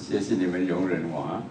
谢谢你们容忍我啊。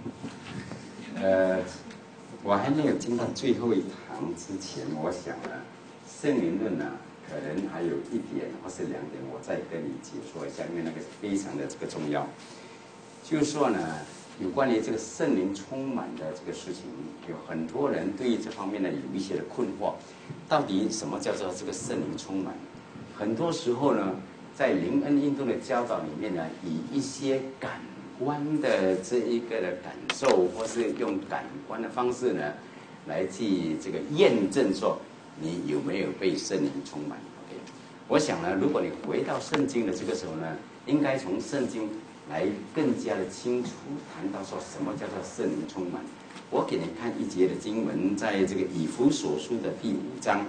我还没有进到最后一堂之前，我想呢，圣灵论呢，可能还有一点或是两点，我再跟你解说一下，因为那个非常的这个重要。就是说呢，有关于这个圣灵充满的这个事情，有很多人对这方面呢有一些的困惑，到底什么叫做这个圣灵充满？很多时候呢，在灵恩运动的教导里面呢，以一些感官的这一个的感受，或是用感官的方式呢，来去这个验证说你有没有被圣灵充满。OK， 我想呢，如果你回到圣经的这个时候呢，应该从圣经来更加的清楚谈到说什么叫做圣灵充满。我给你看一节的经文，在这个以弗所书的第5章。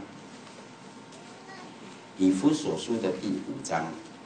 以弗所书的第5章，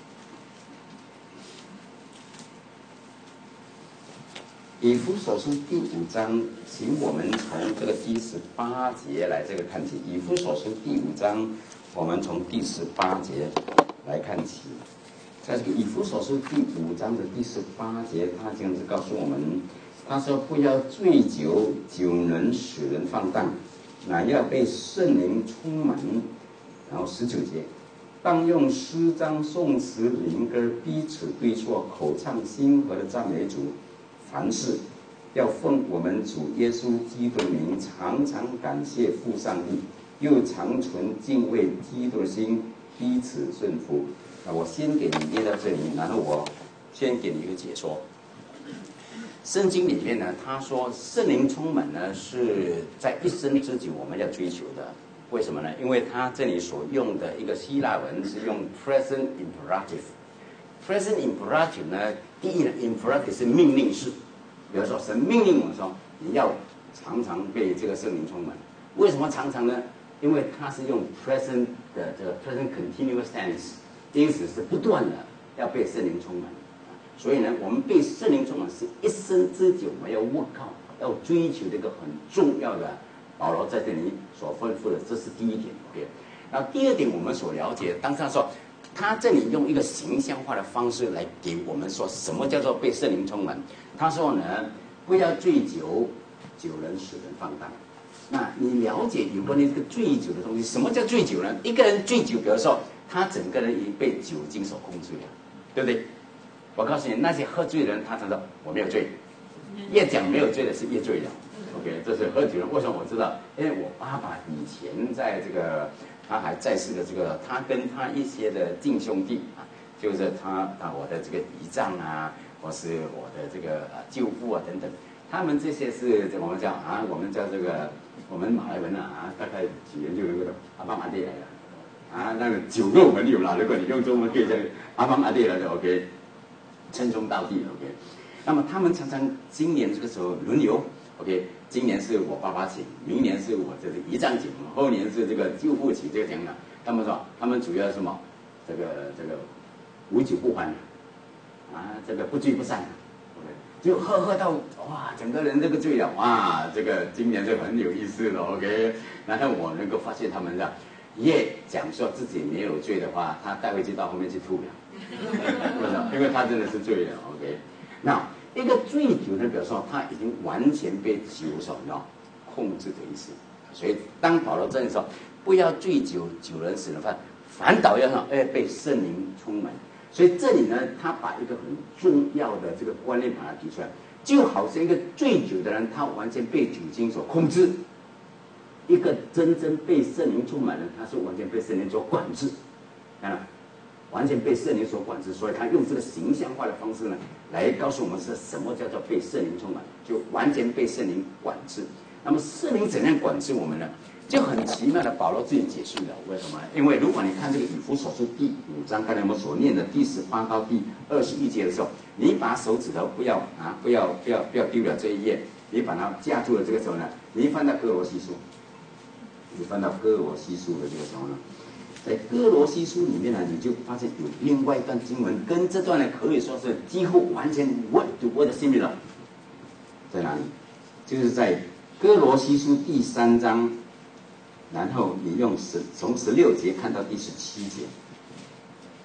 以弗所书第5章，请我们从这个第18节来这个看起。以弗所书第5章，我们从第18节来看起。在这个以弗所书第5章的第18节，他这样子告诉我们，他说：“不要醉酒，酒能使人放荡，乃要被圣灵充满。”然后19节。当用诗章、颂词、灵歌彼此对错，口唱心和的赞美主。凡事要奉我们主耶稣基督的名，常常感谢父上帝，又常存敬畏基督的心，彼此顺服。我先给你念到这里，然后我先给你一个解说。圣经里面呢，他说圣灵充满呢是在一生之久我们要追求的。为什么呢？因为他这里所用的一个希腊文是用 present imperative。present imperative 呢，第一呢 imperative 是命令式，比如说神命令我们说你要常常被这个圣灵充满。为什么常常呢？因为它是用 present 的这个 present continuous tense， 因此是不断的要被圣灵充满。所以呢，我们被圣灵充满是一生之久，我们要要追求这个很重要的。保罗在这里所吩咐的，这是第一点。OK， 然后第二点，我们所了解，当他说他这里用一个形象化的方式来给我们说什么叫做被圣灵充满。他说呢，不要醉酒，酒能使人放荡。那你了解有关于这个醉酒的东西，什么叫醉酒呢？一个人醉酒，比如说他整个人已经被酒精所控制了，对不对？我告诉你，那些喝醉的人，他常说我没有醉，越讲没有醉的是越醉了。OK， 这是喝酒人。为什么我知道？因为我爸爸以前在这个他还在世的这个，他跟他一些的近兄弟啊，就是我的这个姨丈啊，或是我的这个舅父啊等等，他们这些是我们叫这个我们马来文大概几年就那个阿邦阿弟来了那个酒肉门有了。如果你用中文可以叫阿邦阿弟来的 OK， 称兄道弟 OK。那么他们常常今年这个时候轮流 OK。今年是我爸爸请，明年是我这个姨丈请，后年是这个舅父请，这个讲的。他们说，他们主要是什么？这个无酒不欢这个不醉不散，OK， 就喝到哇，整个人这个醉了哇，这个今年就很有意思了 OK。然后我能够发现他们的越讲说自己没有醉的话，他带回去到后面去吐了，为什么？因为他真的是醉了 OK。那一个醉酒的，比如说他已经完全被酒所控制的意思。所以当保罗这样说，不要醉酒，酒能使人放荡，反倒要被圣灵充满。所以这里呢，他把一个很重要的这个观念把它提出来，就好像一个醉酒的人，他完全被酒精所控制；一个真正被圣灵充满的人，他是完全被圣灵所管制。看到？完全被圣灵所管制，所以他用这个形象化的方式呢，来告诉我们是什么叫做被圣灵充满，就完全被圣灵管制。那么圣灵怎样管制我们呢？就很奇妙的，保罗自己解释了为什么？因为如果你看这个以弗所书第5章，刚才我们所念的第18到第21节的时候，你把手指头不要丢了这一页，你把它架住了这个时候呢，你翻到哥罗西书，的这个时候呢。在哥罗西书里面呢，你就发现有另外一段经文，跟这段呢可以说是几乎完全 word to word similar。在哪里？就是在哥罗西书第3章，然后你用从16节看到第17节。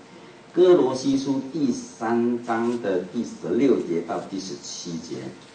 哥罗西书第3章的第16节到第17节。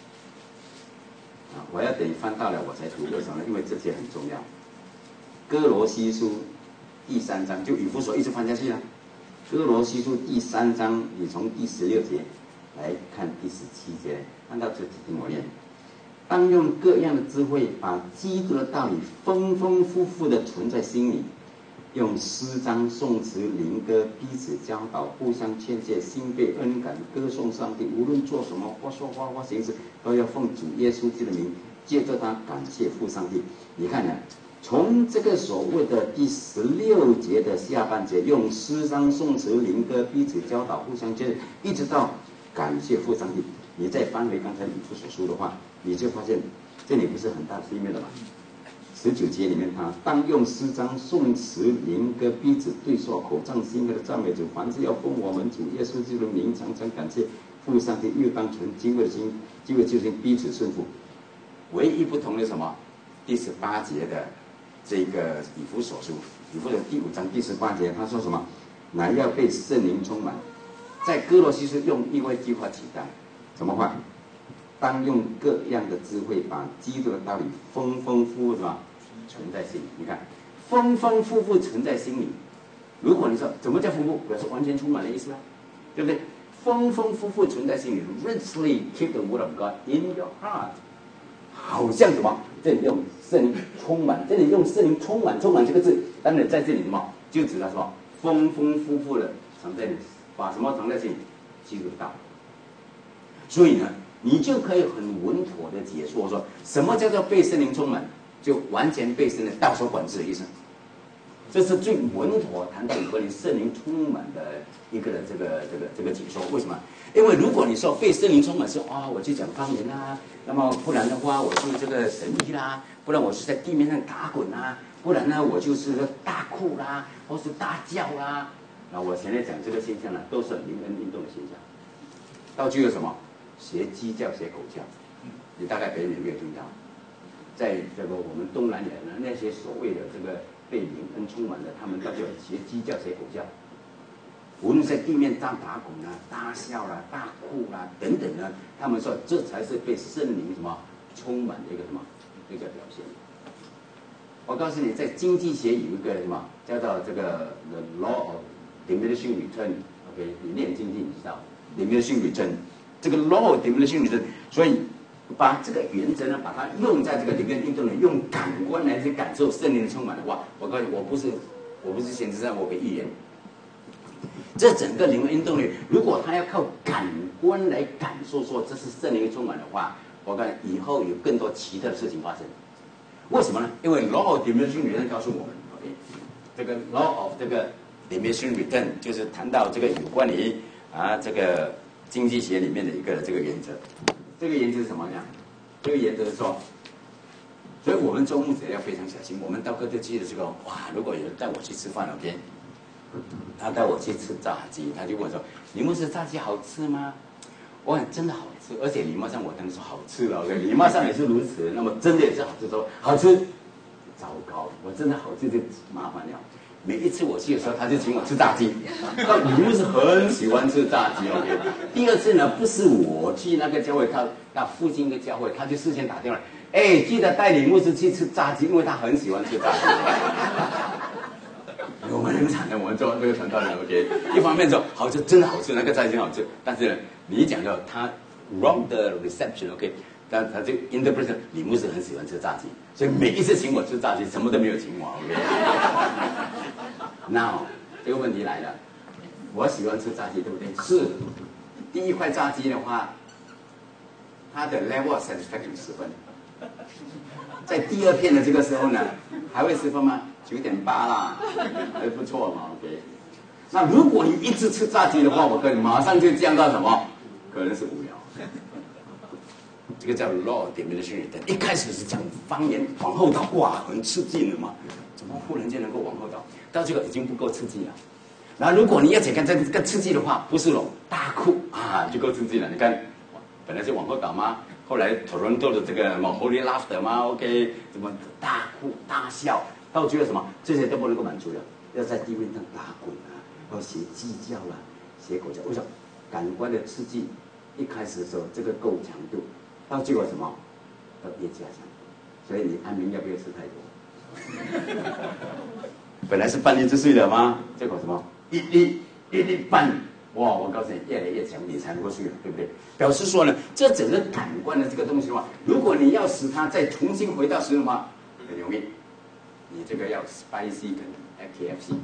我要等翻到了我才读，为什么呢？因为这节很重要。哥罗西书第3章，就以弗所一直翻下去啊。哥罗西书第3章，你从第16节来看第17节，看到这几听我念。当用各样的智慧，把基督的道理丰丰富富的存在心里，用诗章、颂词、灵歌彼此教导，互相劝诫，心被恩感，歌颂上帝。无论做什么，或说话或行事，都要奉主耶稣基督的名，借着他感谢父上帝。你看呢？从这个所谓的第16节的下半节，用诗章、颂词、灵歌彼此教导，互相劝诫，一直到感谢父上帝。你再翻回刚才以弗所书的话，你就发现这里不是很大的面的嘛。19节里面，他当用诗章、颂词、灵歌彼此对说，口唱心和的赞美主，凡事要奉我们主耶稣基督的名，常常感谢父上帝，又当存敬畏的心，敬畏救星，彼此顺服。唯一不同的什么？第18节的这个以弗所书，以弗所第5章第18节，他说什么？乃要被圣灵充满。在哥罗西书用另外一句话取代，什么话？当用各样的智慧，把基督的道理丰丰富富的存在心里。你看，丰丰富富存在心里。如果你说怎么叫丰富，表示完全充满的意思吗？对不对？丰丰富富存在心里 ，richly keep the word of God in your heart。好像什么？这里用圣灵充满，这里用圣灵充满，充满这个字，当然在这里什么，就指的什么？丰丰富富的藏在你，把什么藏在心里？基督的道。所以呢，你就可以很稳妥的解说说，什么叫做被圣灵充满，就完全被圣灵道所管制的意思。这是最稳妥谈到和你圣灵充满的一个这个解说。为什么？因为如果你说被圣灵充满是我去讲方言啦，那么不然的话我是这个神医啦，不然我是在地面上打滚啦，不然呢我就是大哭啦，或是大叫啦。那我现在讲这个现象呢，都是灵恩运动的现象。到最后什么？学鸡叫，学狗叫。你大概别人有没有听到？在这个我们东南亚的那些所谓的这个被灵恩充满的，他们到底学鸡叫，学狗叫。无论在地面上打滚啊、大笑啦、大哭啦等等呢，他们说这才是被圣灵什么充满的一个什么一个表现。我告诉你，在经济学有一个什么叫做这个 the law of diminishing return。OK， 你念经济你知道 diminishing return， 这个 law of diminishing return， 所以把这个原则呢，把它用在这个灵恩运动里，用感官来去感受圣灵的充满的话，我告诉你，我不是先知上，我给预言。这整个灵恩运动里，如果他要靠感官来感受说这是圣灵充满的话，我告诉你，以后有更多奇特的事情发生。为什么呢？因为 law of diminishing return 告诉我们 ，OK， 这个 law of 这个 diminishing return 就是谈到这个有关于这个经济学里面的一个这个原则。这个原则是什么呢？这个原则是说，所以我们做牧者要非常小心。我们到各地去的时候，如果有人带我去吃饭 ，OK。他带我去吃炸鸡，他就问我说：“李牧师，炸鸡好吃吗？”我讲真的好吃，而且礼貌上我当然说好吃了，礼貌上也是如此。那么真的也是好吃，说好吃，糟糕，我真的好吃就麻烦了。每一次我去的时候，他就请我吃炸鸡。那李牧师很喜欢吃炸鸡 ，OK。第二次呢，不是我去那个教会，他附近的教会，他就事先打电话，记得带李牧师去吃炸鸡，因为他很喜欢吃炸鸡。我们很惨的，我们做这个传道人 ，OK， 一方面说好吃，真的好吃，那个炸鸡好吃，但是呢，你讲到他 wrong 的 reception，OK， 但他就 interpret 李牧师很喜欢吃炸鸡，所以每一次请我吃炸鸡，什么都没有请我 ，OK。Now 这个问题来了，我喜欢吃炸鸡，对不对？是，第一块炸鸡的话，它的 level of satisfaction 10分，在第二片的这个时候呢，还会10分吗？9.8啦，还不错嘛 ，OK。那如果你一直吃炸鸡的话，我跟你马上就降到什么？可能是无聊。这个叫 law diminishing return。一开始是讲方言，往后倒很刺激的嘛，怎么忽然间能够往后倒？到这个已经不够刺激了。然后如果你要想看这个刺激的话，不是大哭就够刺激了。你看，本来是往后倒嘛，后来 Toronto 的这个Holy Laughter 嘛 ，OK， 怎么大哭大笑？到最后什么？这些都不能够满足了，要在地面上打滚要写鸡叫啦，写狗叫。为什么？感官的刺激一开始的时候这个够强度，到结果什么？要越加强。所以你安眠药不要吃太多。本来是半粒就睡了吗？结果什么？一粒半，哇！我告诉你，越来越强，你才能够睡了，对不对？表示说呢，这整个感官的这个东西的话，如果你要使它再重新回到使用的话，很容易。你这个要 spicy 跟 KFC，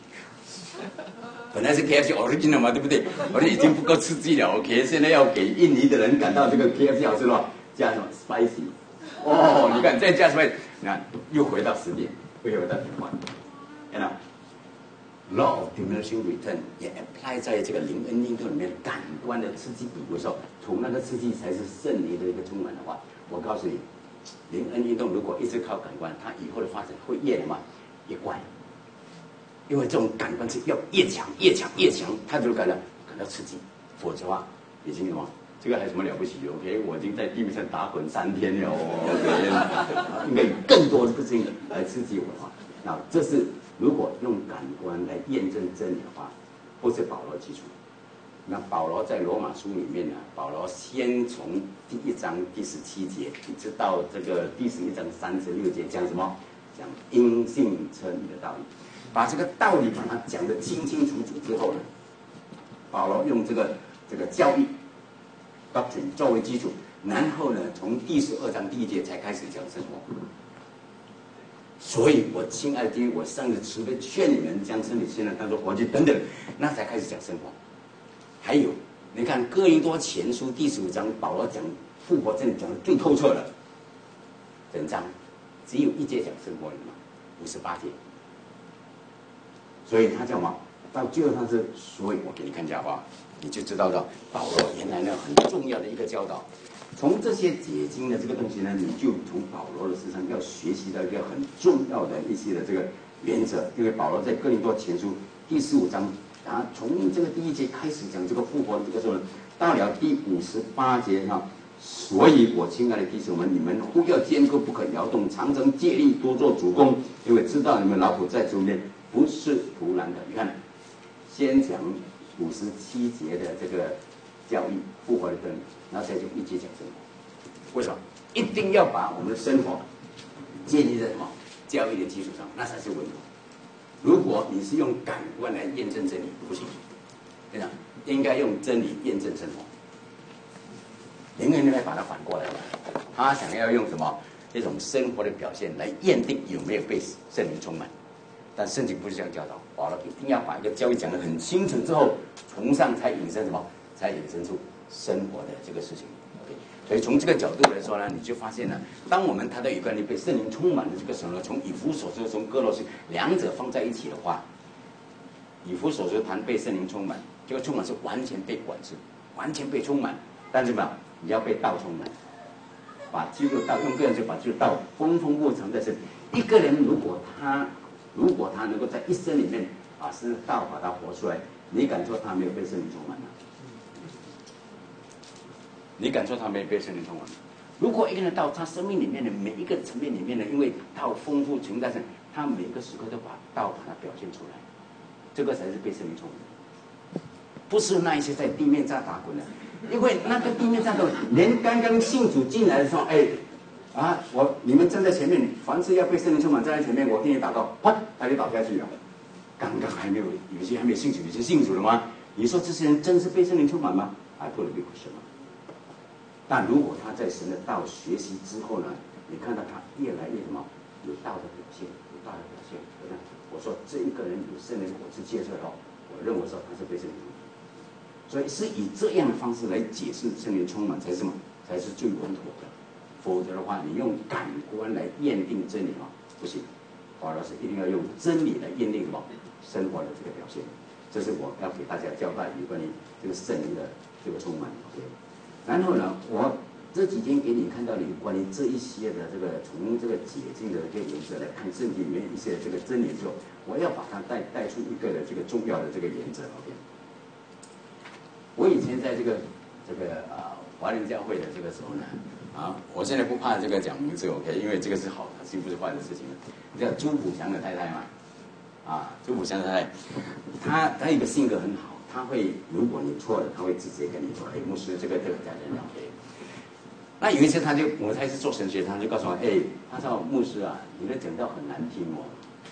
本来是 KFC original 嘛，对不对？我说已经不够刺激了 ，OK， 现在要给印尼的人感到这个 KFC 好吃了，加什么 spicy？ 哦，你看再加 spicy， 你看又回到10点，又回到循环，看到 ？Law of diminishing return 也 apply 在这个灵恩运动里面，感官的刺激比如说，从那个刺激才是圣灵的一个充满的话，我告诉你。灵恩运动如果一直靠感官，它以后的发展会越什么越怪，因为这种感官是要越强，它就感到刺激，否则的话已经什么这个还有什么了不起 ？OK， 我已经在地面上打滚3天了哦，应该有更多的事情来刺激我的话，那这是如果用感官来验证真理的话，不是保罗基础。那保罗在罗马书里面呢，保罗先从第1章第17节，一直到这个第11章36节，讲什么？讲因信称义的道理，把这个道理把它讲得清清楚楚之后呢，保罗用这个教义 doctrine 作为基础，然后呢，从第12章第1节才开始讲生活。所以，我亲爱的弟兄，我上次除了劝你们将真理现在当作活祭等等，那才开始讲生活。还有，你看哥林多前书第15章，保罗讲复活真理讲的最透彻了，整章只有1节讲生活，嘛，58节。所以他叫什么？到最后他是，所以我给你看一下好不好？你就知道了保罗原来呢很重要的一个教导。从这些解经的这个东西呢，你就从保罗的身上要学习到一个很重要的一些的这个原则。因为保罗在哥林多前书第15章。从这个第1节开始讲这个复活的这个时候，到了第58节哈，所以我亲爱的弟兄们，你们务要坚固，不可摇动，常常竭力多做主工，因为知道你们劳苦在主里面不是徒然的。你看，先讲57节的这个教义复活的真理，然后再就1节讲生活。为什么？一定要把我们的生活建立在什么教义的基础上，那才是稳妥。如果你是用感官来验证真理，不行，对吧？应该用真理验证生活。灵恩来把它反过来了，他想要用什么一种生活的表现来验定有没有被圣灵充满，但圣经不是这样教导，保罗一定要把一个教义讲得很清楚之后，从上才引申什么，才引申出生活的这个事情。所以从这个角度来说呢，你就发现呢，当我们谈到有关于被圣灵充满的这个时候呢，从以弗所书、从哥罗西两者放在一起的话，以弗所书谈被圣灵充满，这个充满是完全被管制，完全被充满，但是嘛，你要被道充满，把基督道用个人就把基督道丰丰富藏在身。一个人如果他能够在一生里面把神的道把它活出来，你敢说他没有被圣灵充满吗？你敢说他没被圣灵充满？如果一个人到他生命里面的每一个层面里面呢，因为道丰富存在着，他每个时刻都把道把它表现出来，这个才是被圣灵充满，不是那一些在地面上打滚的。因为那个地面上的连刚刚信主进来的时候，你们站在前面，凡是要被圣灵充满站在前面，我替你祷告，啪，他就倒下去了。刚刚还没有，有些还没有信主，有些信主了吗？你说这些人真是被圣灵充满吗？还不能被question吗？但如果他在神的道学习之后呢，你看到他越来越什么有道的表现，有道的表现。我说这一个人有圣灵果子结出来后，我认为说他是被圣灵充满，所以是以这样的方式来解释圣灵充满才是什么，才是最稳妥的。否则的话，你用感官来验定真理不行。保罗是一定要用真理来验定什么生活的这个表现。这是我要给大家交代有关于这个圣灵的这个充满。然后呢，我这几天给你看到有关于这一些的这个从这个解经的这个原则来看圣经里面一些这个真理之后，我要把它带出一个的这个重要的这个原则。我以前在这个华人教会的这个时候呢，我现在不怕这个讲名字 OK， 因为这个是好的，是不是坏的事情？你知道朱普强的太太吗？ 啊，就武山太太，他一个性格很好，他会如果你错了，他会直接跟你说，哎，牧师这个讲得了解。那有一次我才是做神学，他就告诉我，哎，他说牧师啊，你的讲道很难听哦。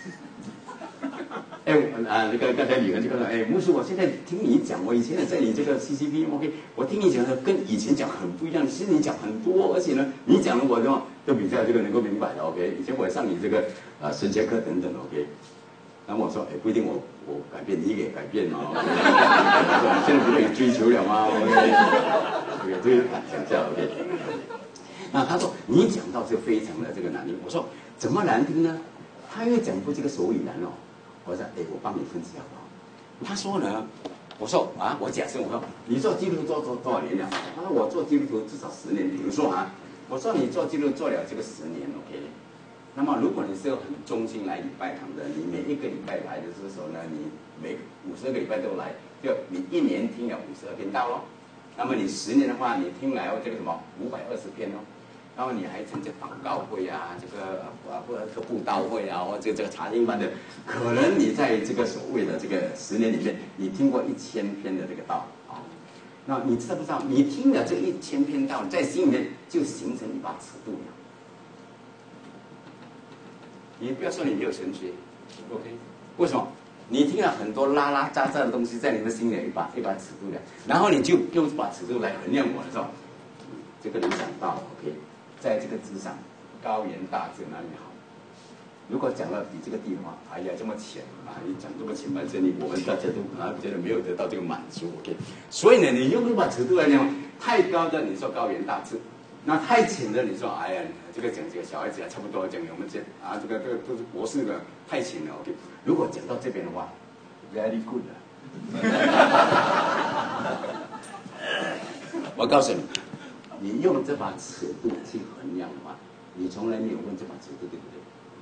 哎那个刚才女儿就告诉我，哎，牧师，我现在听你讲，我以前在你这个 CCP，OK， 我听你讲的跟以前讲很不一样，其实你讲很多，而且呢，你讲的我都比较这个能够明白的 ，OK。以前我上你这个神学课等等 ，OK。然后我说，哎，不一定我改变，你也改变嘛。现在不是有追求了吗 ？OK， 这个讲一下 OK。那他说你讲到这个非常的这个难听，我说怎么难听呢？他又讲出这个手语难哦。我说，哎，我帮你分析好不好？他说呢，我说啊，我假设我说你做基督徒做多少年了？他说我做基督徒至少10年。比如说啊，我说你做基督徒做了这个10年 ，OK。那么如果你是个很忠心来礼拜堂的，你每一个礼拜来的时候呢，你每52个礼拜都来，就你1年听了52篇道咯。那么你10年的话，你听来这个什么520篇哦。然后你还参加祷告会啊，这个布道会啊，或者这个查经班的，可能你在这个所谓的这个10年里面，你听过1000篇的这个道啊。那你知道不知道？你听了这1000篇道，在心里面就形成一把尺度了。你不要说你没有神学 ，OK？ 为什么？你听了很多拉拉杂杂的东西，在你的心里一把尺度了，然后你就用这把尺度来衡量我的时候，这个人讲道 ，OK？ 在这个之上，高言大志哪里好？如果讲到比这个地的话，哎呀这么浅啊！你讲这么浅，反正我们大家都觉得没有得到这个满足 ，OK？ 所以呢，你用这把尺度来讲，太高的你说高言大志，那太浅的你说哎呀，这个讲这个小孩子啊，差不多讲我们这这个都是博士的，太浅了 ，OK？ 如果讲到这边的话 ，very good 我告诉你。你用这把尺度去衡量的话，你从来没有问这把尺度对不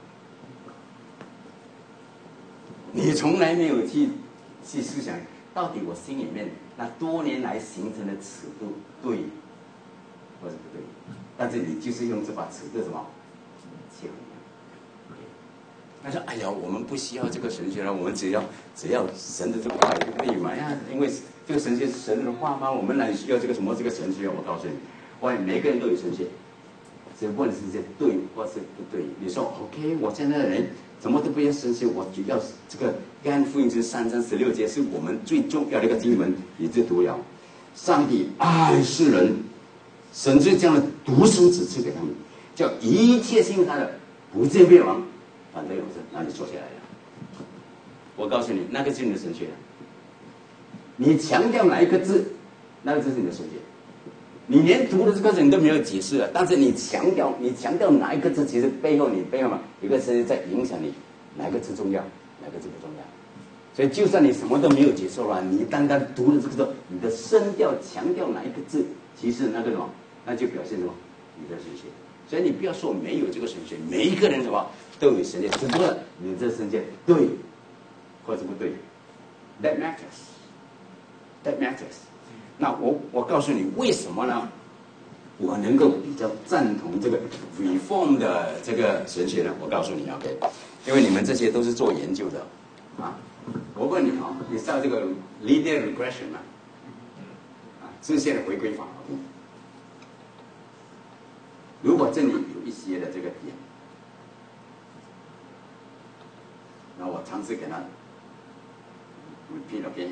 对？你从来没有去思想，到底我心里面那多年来形成的尺度对或者不对？但是你就是用这把尺度什么去衡量？他说：“哎呀，我们不需要这个神学了，我们只要神的这个话就可以嘛呀，因为这个神学是神的话吗？我们哪里需要这个什么这个神学？我告诉你。”每个人都有神学，只问是对或是不对。你说 OK， 我现在的人什么都不要神学，我只要这个约翰福音是3章16节是我们最重要的一个经文，你就读了。上帝爱世人，甚至将了独生子赐给他们，叫一切信他的不至灭亡，反正永生。那你坐下来了，我告诉你，那个是你的神学。你强调哪一个字，那个字是你的神学。你连读的这个人都没有解释了，但是你强调哪一个字，其实背后嘛，有个神在影响你，哪个字重要，哪个字不重要。所以就算你什么都没有解说了，你单单读了这个，你的声调强调哪一个字，其实那个什么，那就表现什么，你的神学。所以你不要说没有这个神学，每一个人什么都有神学，只不过你这神学对或者不对 ，that matters，that matters。那我告诉你为什么呢？我能够比较赞同这个 reform 的这个神学呢？我告诉你 ，OK， 因为你们这些都是做研究的啊。我问你啊，你知道这个 linear regression 吗？直线的回归法。如果这里有一些的这个点，那我尝试给它 repeat，OK。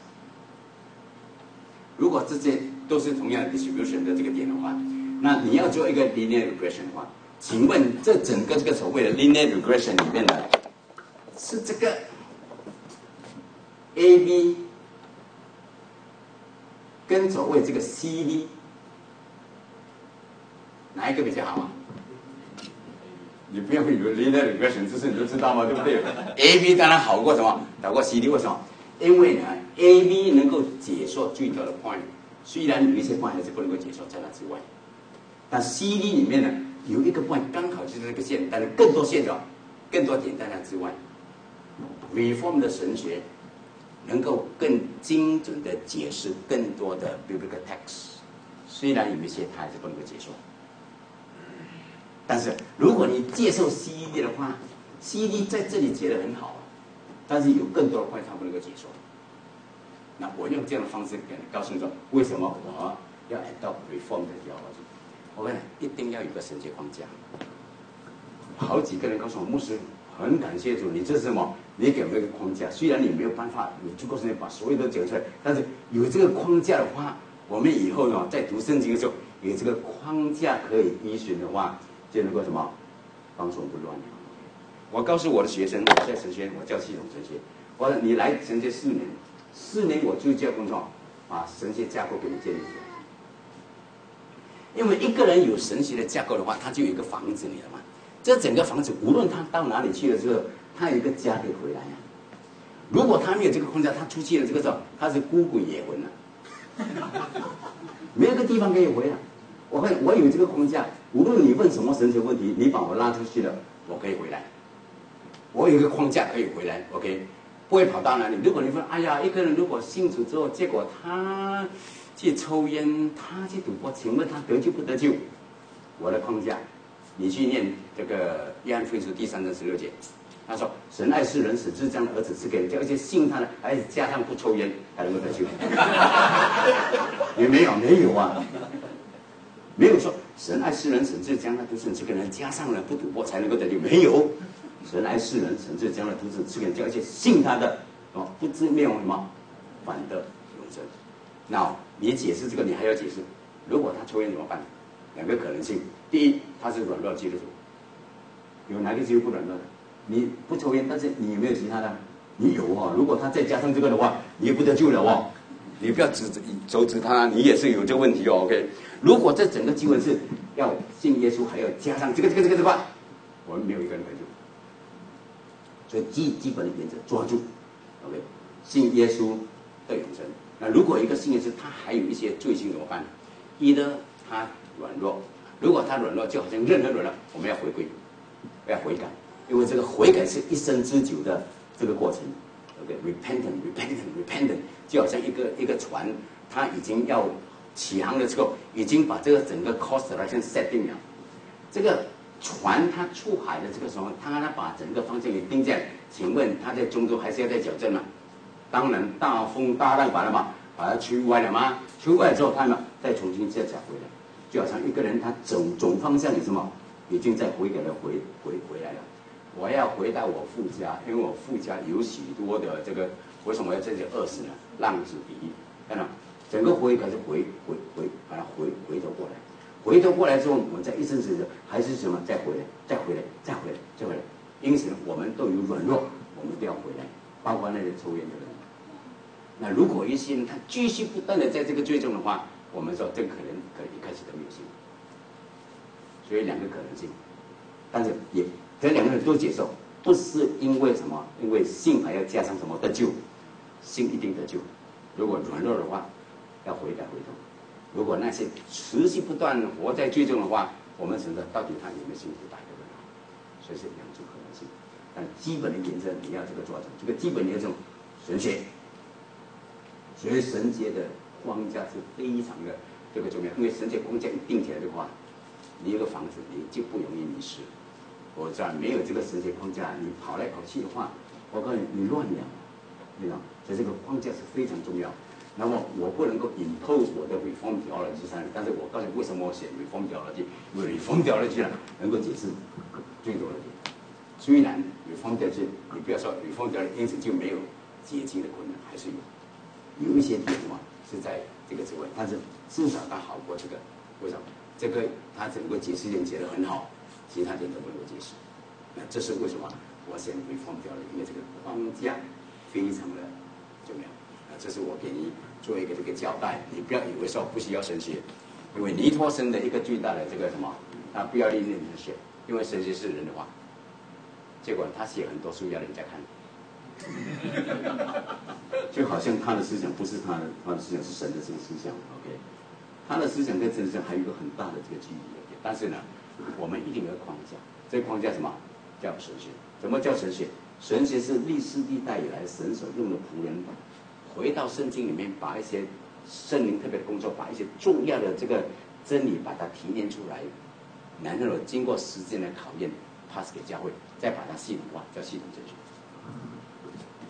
如果这些都是同样 distribution 的这个点的话，那你要做一个 linear regression 的话，请问这整个这个所谓的 linear regression 里面的，是这个 AB 跟所谓这个 CD 哪一个比较好啊？你不要以为 linear regression 这事你都知道吗？对不对 ？AB 当然好过什么？好过 CD， 为什么？因为呢 ，AB 能够解说最多的 point， 虽然有一些 point 还是不能够解说在那之外，但 CD 里面呢有一个 point 刚好就是这个线，但是更多线条、更多点在那之外。Reform 的神学能够更精准的解释更多的 biblical text， 虽然有一些它还是不能够解说，但是如果你接受 CD 的话 ，CD 在这里解得很好。 但是有更多的框架他不能够解说。那我用这样的方式告诉你说，为什么我要 adopt reform 的theology？我跟你讲，一定要有个神学框架。好几个人告诉我，牧师，很感谢主，你这是什么？你给我们一个框架，虽然你没有办法有足够时间把所有都讲出来，但是有这个框架的话，我们以后呢在读圣经的时候，有这个框架可以依循的话，就能够什么帮助我们不乱。我告诉我的学生，我在神学院，我教系统神学，我说你来神学4年我就教工作，把神学架构给你建立起来。因为一个人有神学的架构的话，他就有一个房子，你知道吗？这整个房子无论他到哪里去了之后，他有一个家可以回来呀。如果他没有这个框架，他出去了这个时候，他是孤鬼野魂了，没有一个地方可以回来。我有这个框架，无论你问什么神学问题，你把我拉出去了，我可以回来。我有一个框架可以回来 ，OK， 不会跑到哪里。如果你说，哎呀，一个人如果信主之后，结果他去抽烟，他去赌博，请问他得救不得救？我的框架，你去念这个约翰福音书第3章16节，他说：“神爱世人，使至将儿子赐给人，而且信他的，还加上不抽烟，才能够得救。”也没有啊，没有说神爱世人，使至将他独生子赐给人，加上了不赌博才能够得救，没有。神爱世人，神至将来独生子赐给人，而且信他的不知灭亡什么，反得永生。那你解释这个，你还要解释，如果他抽烟怎么办？2个可能性：第一，他是软弱基督徒，有哪个基督不软弱的？你不抽烟，但是你有没有其他的？你有哦。如果他再加上这个的话，你也不得救了哦。你不要阻止他，你也是有这个问题哦。OK， 如果这整个经文是要信耶稣，还要加上这个的话，我们没有一个人得救。所以基本的原则抓住 ，OK， 信耶稣得永生。那如果一个信耶稣，他还有一些罪行怎么办？一呢，他软弱。如果他软弱，就好像任何软弱，我们要回归，要悔改，因为这个悔改是一生之久的这个过程。OK，repent， 就好像一个船，它已经要起航的时候，已经把这个整个 course 来先 set 定了。这个船它出海的这个时候，它把整个方向给定下来。请问它在中途还是要再矫正吗？当然，大风大浪把它吹歪了吗？吹歪了之后，它呢再重新再回来，就好像一个人他总方向有什么，已经在悔改的回来了。我要回到我父家，因为我父家有许多的这个，为什么要这些饿死呢？浪子比喻，看到整个悔改是把它回头过来。回头过来之后，我们在一生之中还是什么？再回来。因此，我们都有软弱，我们都要回来，包括那些抽烟的人。那如果一些人他继续不断的在这个罪中的话，我们说这个可能一开始都没有信。所以2个可能性，但是也这2个人都接受，不是因为什么？因为信还要加上什么得救？信一定得救。如果软弱的话，要悔改回头。如果那些持续不断活在罪中的话，我们知道到底他有没有信主打的问题，所以是2种可能性。但基本的原则你要这个抓住，这个基本原则神学，所以神学的框架是非常的这个重要，因为神学框架一定起来的话，你有个房子你就不容易迷失。我知道没有这个神学框架，你跑来跑去的话，我告诉你乱了，对吧？所以这个框架是非常重要。那么我不能够impose我的 reform theology 上，但是我告诉你为什么我写 reform theology， 因为 reform theology 呢能够解释最多的点。虽然 reform theology 你不要说 reform theology 因此就没有解经的困难，还是有一些点嘛是在这个之外，但是至少它好过这个。为什么？这个它整个解释点解得很好，其他点都不能够解释。那这是为什么我写 reform theology， 因为这个框架非常的重要。这是我给你做一个这个交代，你不要以为说不需要神学，因为尼托生的一个最大的这个什么，他不要历练神学，因为神学是人的话，结果他写很多书要人家看，就好像他的思想不是他的思想是神的这个思想 ，OK， 他的思想跟神的思想还有一个很大的这个距离，但是呢，我们一定有框架，这个框架什么叫神学？什么叫神学？神学是历世历代以来神所用的仆人。回到圣经里面，把一些圣灵特别的工作，把一些重要的这个真理，把它提炼出来，然后经过时间的考验 ，pass 给教会，再把它系统化，叫系统神学。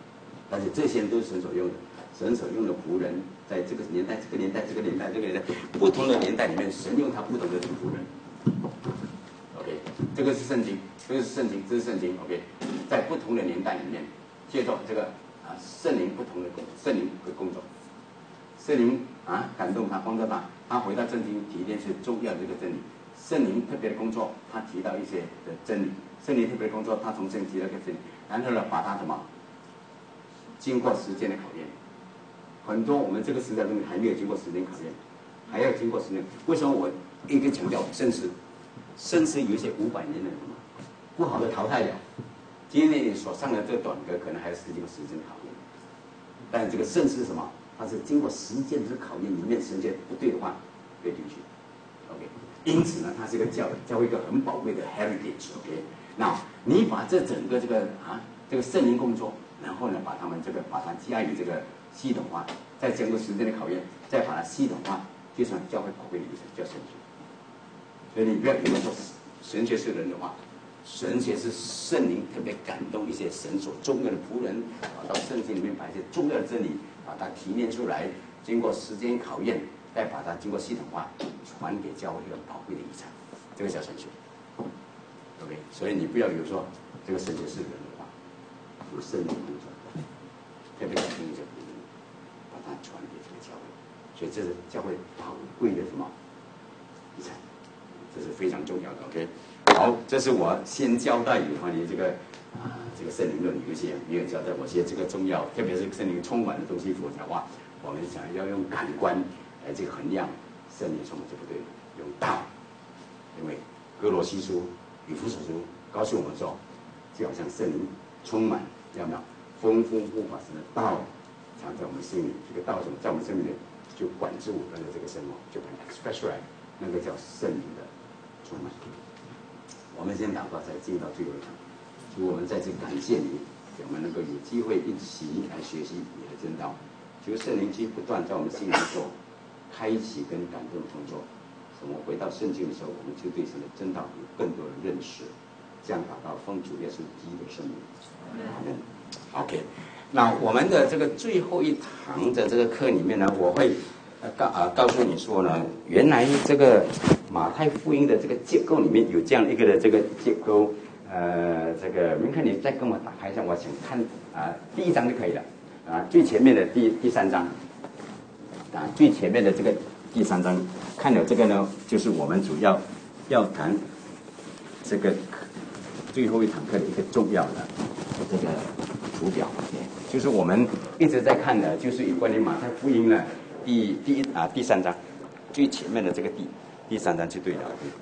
而且这些人都是神所用的，神所用的仆人，在这个年代、这个年代、这个年代、这个年代，不同的年代里面，神用他不同的仆人。OK， 这个是圣经，这个是圣经，这是圣经。OK， 在不同的年代里面，接受这个圣灵不同的圣灵的工作，圣灵感动他，帮助他，他回到正经提炼是重要的这个真理。圣灵特别的工作，他提到一些的真理。圣灵特别的工作，他从圣经提到一个真理，然后呢，把他什么经过时间的考验。很多我们这个时代的东西还没有经过时间考验，还要经过时间。为什么我一个强调圣诗？圣诗有一些500年的人嘛，不好的淘汰了。今天你所上的这个短歌，可能还是经过时间考验。但这个圣诗是什么？它是经过时间的考验，里面时间不对的话，被丢弃。OK， 因此呢，它是一个教会一个很宝贵的 heritage。OK， 那你把这整个这个圣灵工作，然后呢，把它加以这个系统化，再经过时间的考验，再把它系统化，就算教会宝贵的一层叫神学。所以你不要以为说神学是人的话，神学是圣灵特别感动一些神所重要的仆人，到圣经里面把一些重要的真理把它提炼出来，经过时间考验，再把它经过系统化传给教会一个宝贵的遗产，这个叫神学。OK， 所以你不要以为说这个神学是人的话，有圣灵工作，特别感动一些仆人，把它传给这个教会，所以这是教会宝贵的什么遗产。这是非常重要的 ，OK。好，这是我先交代有关于这个圣灵论有一些没有交代，我觉得这个重要，特别是圣灵充满的东西，否则的话，我们想要用感官来这个衡量圣灵充满就不对了，用道，因为哥罗西书、以弗所书告诉我们说，就好像圣灵充满，要没有丰富不法神的道藏在我们心里，这个道什么，在我们生命里就管制我们的这个生活，就很 express right， 那个叫圣灵的充满。我们先祷告，再进到最后一场。主，我们再次感谢你，给我们能够有机会一起来学习你的真道。求圣灵继续不断在我们心里做开启跟感动的工作。使我们回到圣经的时候，我们就对神的真道有更多的认识。这样祷告，奉主耶稣基督的圣名。OK， 那我们的这个最后一堂的这个课里面呢，我会告诉你说呢，原来这个马太福音的这个结构里面有这样一个的这个结构，这个明克你再跟我打开一下，我想看第1章就可以了，最前面的第3章，最前面的这个第3章，看了这个呢，就是我们主要谈这个最后一堂课的一个重要的这个图表，就是我们一直在看的，就是有关于马太福音呢第3章最前面的这个第3章就对了。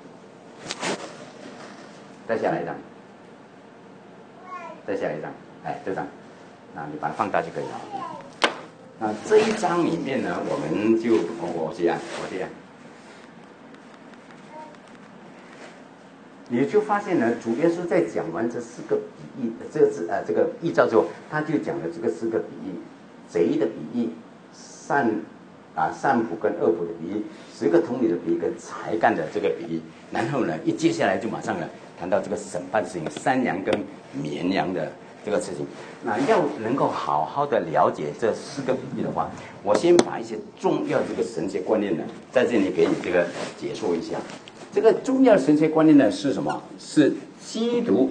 再下来一张，再下来一张，这张，你把它放大就可以了。那这一章里面呢，我们就我这样，你就发现呢，主耶稣在讲完这4个比喻，这个异象之后，他就讲了这个4个比喻：贼的比喻、善仆跟恶仆的比喻，10个童女的比喻跟才干的这个比喻。然后呢，接下来就马上呢谈到这个审判的事情，山羊跟绵羊的这个事情。那要能够好好的了解这4个比喻的话，我先把一些重要的这个神学观念呢，在这里给你这个解说一下。这个重要的神学观念呢是什么？是基督，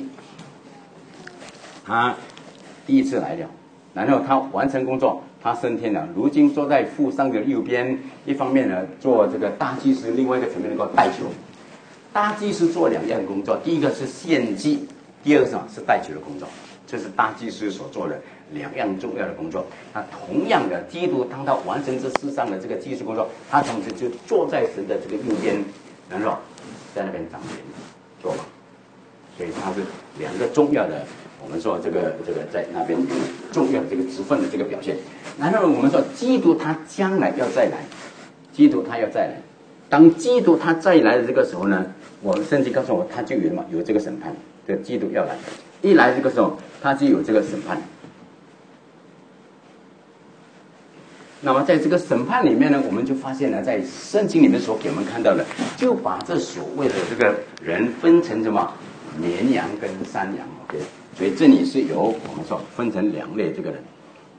他第一次来了，然后他完成工作，他升天了，如今坐在父上的右边。一方面呢做这个大祭司，另外一个层面能够代求。大祭司做2样工作，第一个是献祭，第二个是什么？是代求的工作。这是大祭司所做的2样重要的工作。那同样的，基督当他完成这世上的这个祭司工作，他同时就坐在神的这个右边，然后在那边掌权做嘛。所以他是2个重要的，我们说这个在那边重要的这个职分的这个表现。然后我们说基督他将来要再来，基督他要再来。当基督他再来的这个时候呢，我们圣经告诉我，他就有这个审判。这基督要来，一来这个时候，他就有这个审判。那么在这个审判里面呢，我们就发现呢，在圣经里面所给我们看到的，就把这所谓的这个人分成什么绵羊跟山羊 ，OK， 所以这里是由我们说分成2类这个人。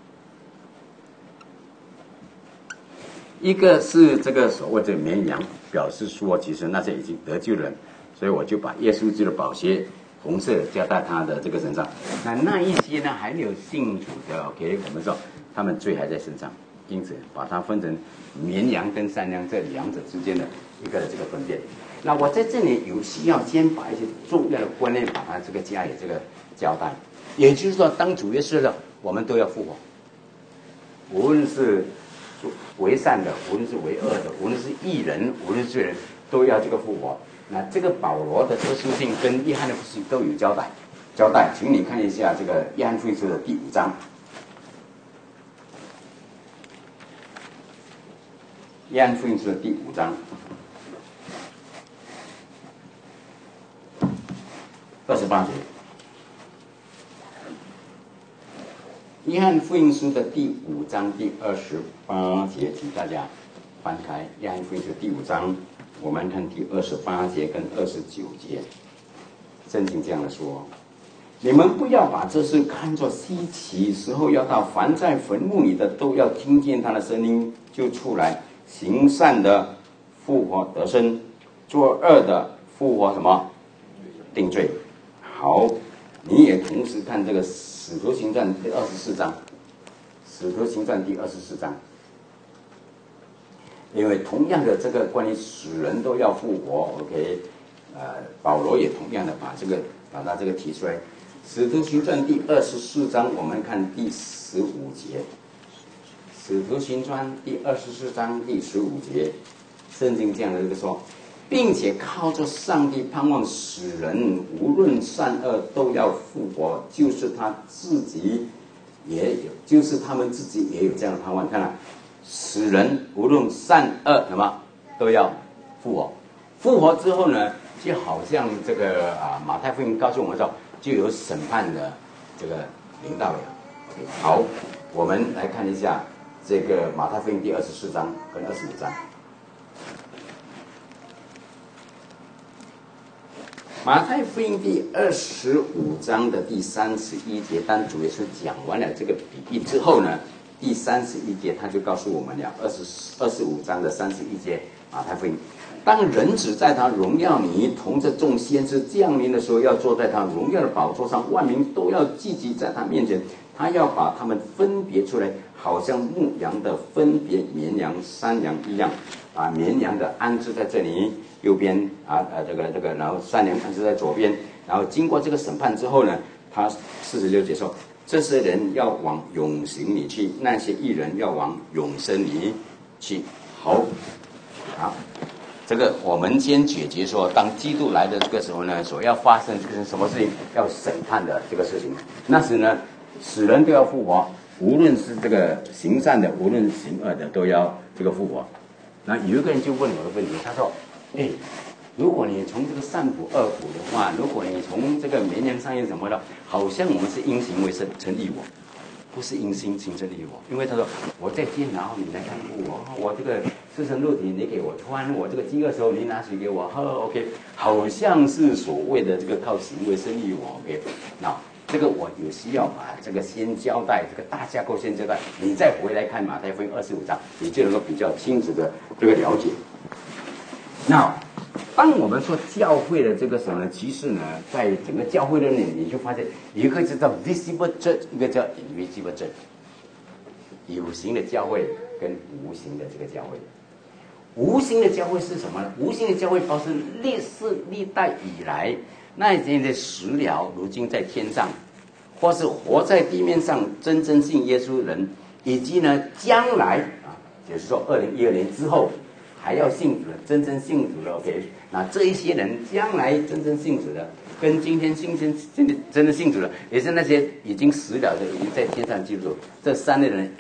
一个是这个所谓的绵羊，表示说其实那些已经得救的人，所以我就把耶稣基督的宝血红色加在他的这个身上。那一些呢还没有信主的 ，OK， 我们说他们罪还在身上，因此把它分成绵羊跟山羊这两者之间的一个这个分辨。那我在这里有需要先把一些重要的观念把它这个加以这个交代，也就是说，当主耶稣了，我们都要复活，无论是为善的，无论是为恶的，无论是义人，无论是罪人，都要这个复活。那这个保罗的特殊性跟约翰的福音都有交代。请你看一下这个约翰福音书的第5章。约翰福音书的第5章28节。约翰福音书的第5章第28节，请大家翻开约翰福音书第5章，我们看第28节跟29节。圣经这样的说：你们不要把这事看作稀奇，时候要到，凡在坟墓里的都要听见他的声音，就出来。行善的复活得生，做恶的复活什么？定罪。好，你也同时看这个《使徒行传》第24章，《使徒行传》第24章。因为同样的这个关于死人都要复活 ，OK， 保罗也同样的把它这个提出来，《使徒行传》第24章，我们看第15节。使徒行传第24章第15节，圣经这样的这个说，并且靠着上帝盼望使人无论善恶都要复活，就是他们自己也有这样的盼望。看了，使人无论善恶什么都要复活。复活之后呢，就好像这个马太福音告诉我们说，就有审判的这个临到了。好，我们来看一下。这个马太福音第24章跟25章，马太福音第25章的第31节，当主耶稣讲完了这个比喻之后呢，第31节他就告诉我们了，25章的31节，马太福音，当人子在他荣耀里同着众先知降临的时候，要坐在他荣耀的宝座上，万民都要聚集在他面前，他要把他们分别出来，好像牧羊的分别绵羊、山羊一样。绵羊的安置在这里右边这个，然后山羊安置在左边。然后经过这个审判之后呢，他46节说，这些人要往永刑里去，那些义人要往永生里去。好，这个我们先解决说，当基督来的这个时候呢，所要发生这个什么事情，要审判的这个事情。那时呢，死人都要复活，无论是这个行善的，无论行恶的，都要这个复活。那有一个人就问我的问题，他说：“如果你从这个善苦恶苦的话，如果你从这个绵羊上面什么的，好像我们是因行为成义我，不是因心行成义我。因为他说我在监牢，你来看顾我，我这个赤身露体你给我穿，我这个饥饿的时候你拿水给我喝 ，OK， 好像是所谓的这个靠行为生义我 ，OK， 那。”这个我有需要把这个先交代，这个大架构先交代，你再回来看马太福音25章，你就能够比较清楚的这个了解。那当我们说教会的这个时候呢，其实呢，在整个教会的里，你就发现一个叫 visible church， 一个叫 invisible church， 有形的教会跟无形的这个教会。无形的教会是什么呢？无形的教会包括历世历代以来那些的死了，如今在天上，或是活在地面上真正信耶稣的人，以及呢将来就是说2012年之后还要信主的真正信主的 OK， 那这一些人将来真正信主的，跟今天真正信主的，也是那些已经死了的，已经在天上记录，这3类人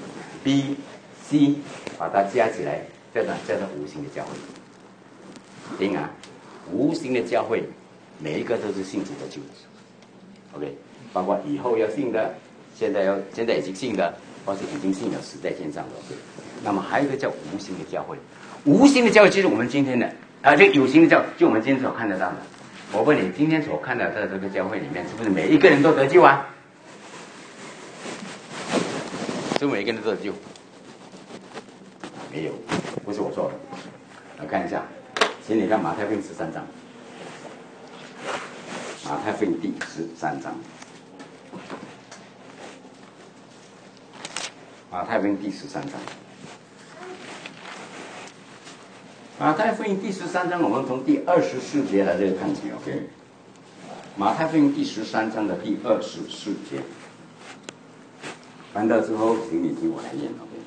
A、B、C， 把它加起来，叫做无形的教会。听啊，无形的教会。每一个都是信主的救主 ，OK， 包括以后要信的，现在已经信的，或是已经信了死在天上的 ，OK。那么还有一个叫无形的教会，无形的教会就是我们今天的这个有形的教会，就我们今天所看得到的。我问你，今天所看到的这个教会里面，是不是每一个人都得救啊？是不是每一个人都得救？ 没有，不是我做的。来看一下，请你看马太福音13章，马太福音第13章，马太福音第13章，马太福音第13章，我们从第24节来这个看起 ，OK。马太福音第13章的第24节，翻到之后，请你听我来念 ，OK。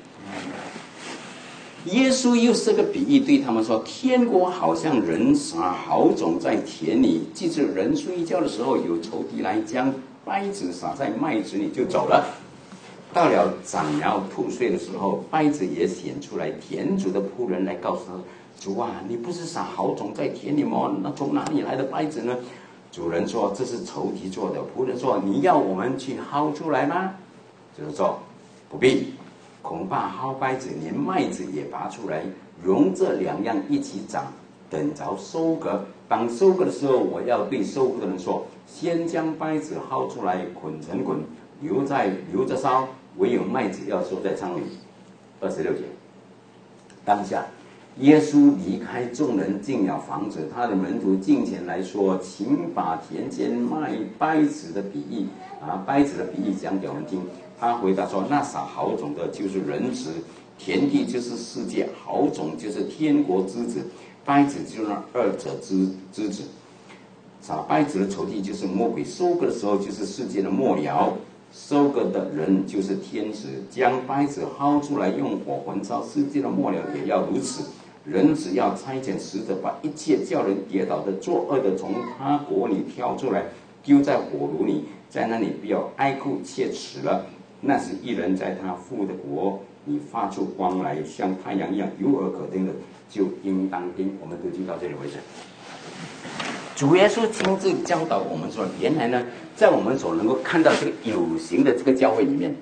耶稣又是个比喻对他们说：天国好像人撒好种在田里，即是人睡觉的时候，有仇敌来将稗子撒在麦子里就走了。到了长苗吐穗的时候，稗子也显出来。田主的仆人来告诉他：主啊，你不是撒好种在田里吗？那从哪里来的稗子呢？主人说：这是仇敌做的。仆人说：你要我们去薅出来吗？就是说不必，恐怕薅稗子连麦子也拔出来，容这两样一起长，等着收割。当收割的时候，我要对收割的人说：先将稗子薅出来，捆成捆，留着烧；唯有麦子要收在仓里。26节，当下耶稣离开众人，进了房子，他的门徒近前来说：请把田间卖稗子的比喻讲给我们听。他回答说：那撒好种的就是人子，田地就是世界，好种就是天国之子，稗子就是那二者之子。撒稗子的仇敌就是魔鬼，收割的时候就是世界的末了，收割的人就是天使，将稗子薅出来用火焚烧，世界的末了也要如此。人只要差遣使者，把一切叫人跌倒的作恶的从他国里挑出来，丢在火炉里，在那里不要哀哭切齿了。那时一人在他父的国里发出光来，像太阳一样有耳可听的，就应当听。我们读经到这里为止。主耶稣亲自教导我们说，原来呢，在我们所能够看到这个有形的这个教会里面，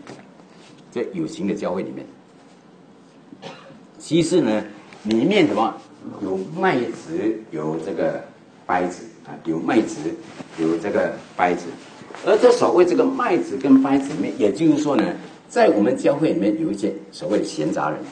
其实呢，里面什么有麦子，有这个稗子啊，有麦子，有这个稗子。而这所谓这个麦子跟稗子里面，也就是说呢，在我们教会里面有一些所谓的闲杂人，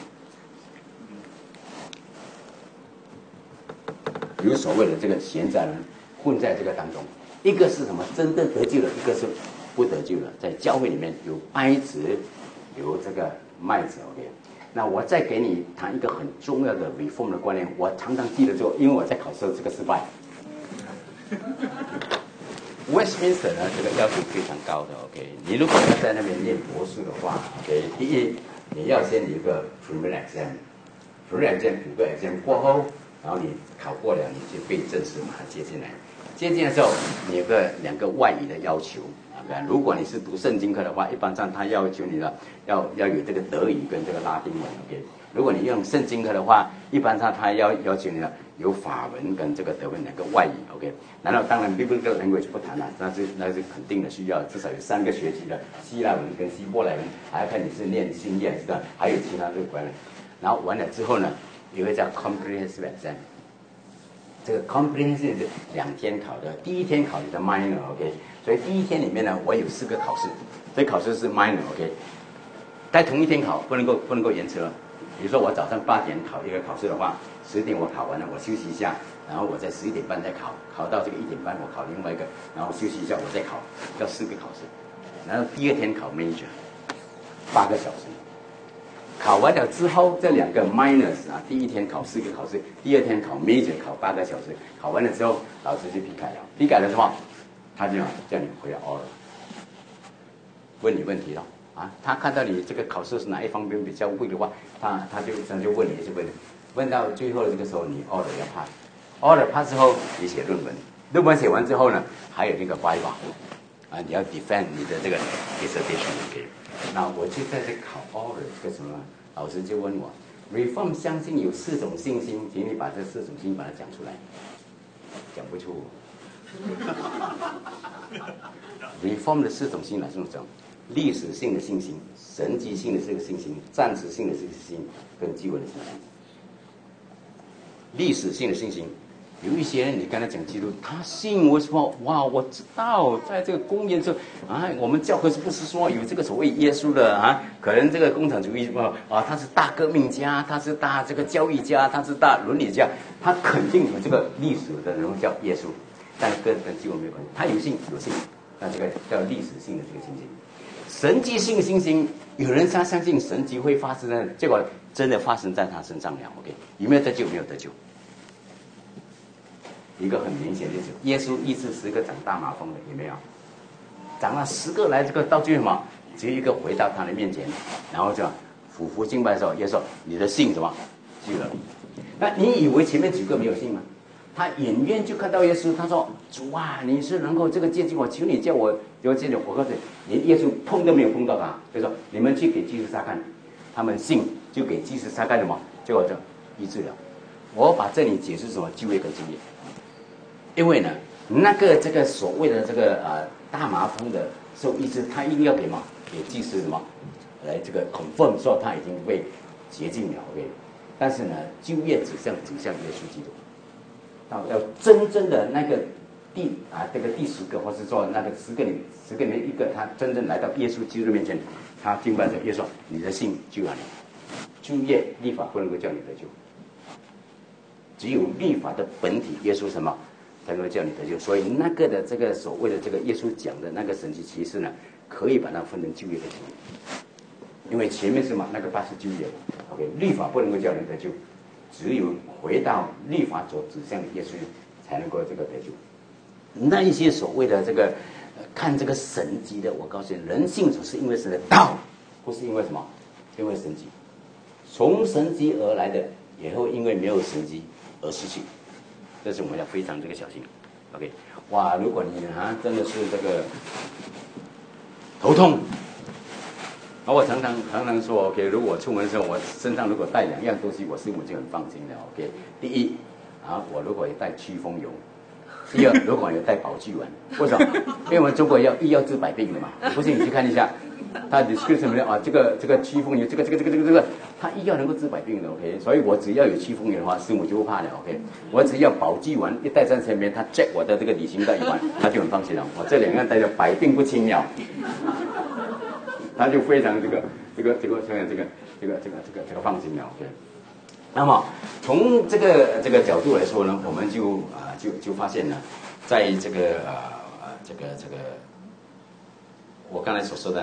有所谓的这个闲杂人混在这个当中。一个是什么真正得救了，一个是不得救了。在教会里面有稗子，有这个麦子 ，OK。那我再给你谈一个很重要的 reform 的观念，我常常记得说，因为我在考试这个失败。Westminster 呢，这个要求非常高的 ，OK。你如果要在那边念博士的话 ，OK， 第一你要先有一个 preliminary exam，preliminary exam 5个 exam 过后，然后你考过了，你就被正式马上接进来。接进来之后，你有2个外语的要求。如果你是读圣经课的话，一般上他要求你的要有这个德语跟这个拉丁文 ，OK。如果你用圣经课的话，一般上他要求你的有法文跟这个德文2个外语 ，OK。然后当然 biblical language 不谈了，那是肯定的需要，至少有3个学期的希腊文跟希伯来文，还要看你是念新约还是还有其他这个关联。然后完了之后呢，有一个叫 comprehensive exam。这个 comprehensive 是2天考的，第1天考你的 minor，OK。所以第1天里面呢，我有4个考试，这考试是 minor，OK。在同一天考，不能够延迟了。比如说我早上8点考一个考试的话，10点我考完了，我休息一下，然后我在11点半再考，考到这个1点半我考另外一个，然后休息一下我再考，要4个考试。然后第2天考 major， 8个小时。考完了之后，这2个 minors 啊，第1天考4个考试，第2天考 major 考8个小时。考完了之后，老师就批改了，批改了什么？他就叫你回来 oral， 问你问题了啊。他看到你这个考试是哪一方面比较会的话，他就问你一些问题，问到最后的这个时候，你 oral 要 pass，oral pass 之后你写论文，论文写完之后呢，还有那个 viva 啊，你要 defend 你的这个 dissertation，OK。那我就在这考 oral 这个什么，老师就问我 ，reform 相信有4种信心，请你把这4种信心把它讲出来，讲不出。reform 的4种信哪4种？历史性的信心、神迹性的这个信心、暂时性的这个信心跟基本的信心。历史性的信心有一些人你跟他讲基督，他信，为什么？哇，我知道，在这个公元中啊，我们教会是不是说有这个所谓耶稣的啊？可能这个共产主义他是大革命家，他是大这个教育家，他是大伦理家，他肯定有这个历史的人物叫耶稣，但是跟基督没有关系。他有信，那这个叫历史性的这个信心。神迹性信心，有人相信神迹会发生的，结果真的发生在他身上了。OK， 有没有得救？没有得救。一个很明显的就是，耶稣医治10个长大麻风的，有没有？长了10个来，这个到最后什么？只有一个回到他的面前，然后就俯伏敬拜的时候，耶稣说：“你的信什么？救了你。”那你以为前面9个没有信吗？他远远就看到耶稣，他说：“主啊，你是能够这个接近我，求你叫我有这种。”我告诉你，连耶稣碰都没有碰到他，就说：“你们去给祭司撒看。”他们信就给祭司撒看什么？结果就医治了。我把这里解释什么就业跟就业。因为呢，这个所谓的这个大麻风的受医治，他一定要给嘛，给祭司什么，来这个 confirm 说他已经被洁净了 ，OK。但是呢，就业指向耶稣基督，要真正的那个这个第10个，或是说那个10个里面一个，他真正来到耶稣基督面前，他敬拜着耶稣说：“你的信救了你。”就业律法不能够叫你得救，只有律法的本体耶稣什么？才能够叫你得救，所以那个的这个所谓的这个耶稣讲的那个神迹奇事呢，可以把它分成就业的经验，因为前面是嘛，那个8是就业 ，OK， 律法不能够叫人得救，只有回到律法所指向的耶稣才能够这个得救。那一些所谓的这个看这个神迹的，我告诉你，人信主是因为神的道，不是因为什么，因为神迹，从神迹而来的，也会因为没有神迹而失去。这是我们要非常这个小心 ，OK， 哇！如果你真的是这个头痛，我常常说 ，OK， 如果我出门的时候，我身上如果带2样东西，我师母就很放心了 ，OK。第一，我如果有带祛风油；第二，如果有带保济丸，为什么？因为我们中国医药治百病的嘛，不信你去看一下。他describe什么呢？这个祛风油，这个，他医药能够治百病的 ，OK。所以我只要有祛风油的话，师母就不怕了 ，OK。我只要保济丸一带在身边，他 check 我的这个旅行袋一完，他就很放心了。我这2样带着百病不侵了，他就非常这个放心了 ，OK。那么从这个角度来说呢，我们就发现呢，在这个我刚才所说的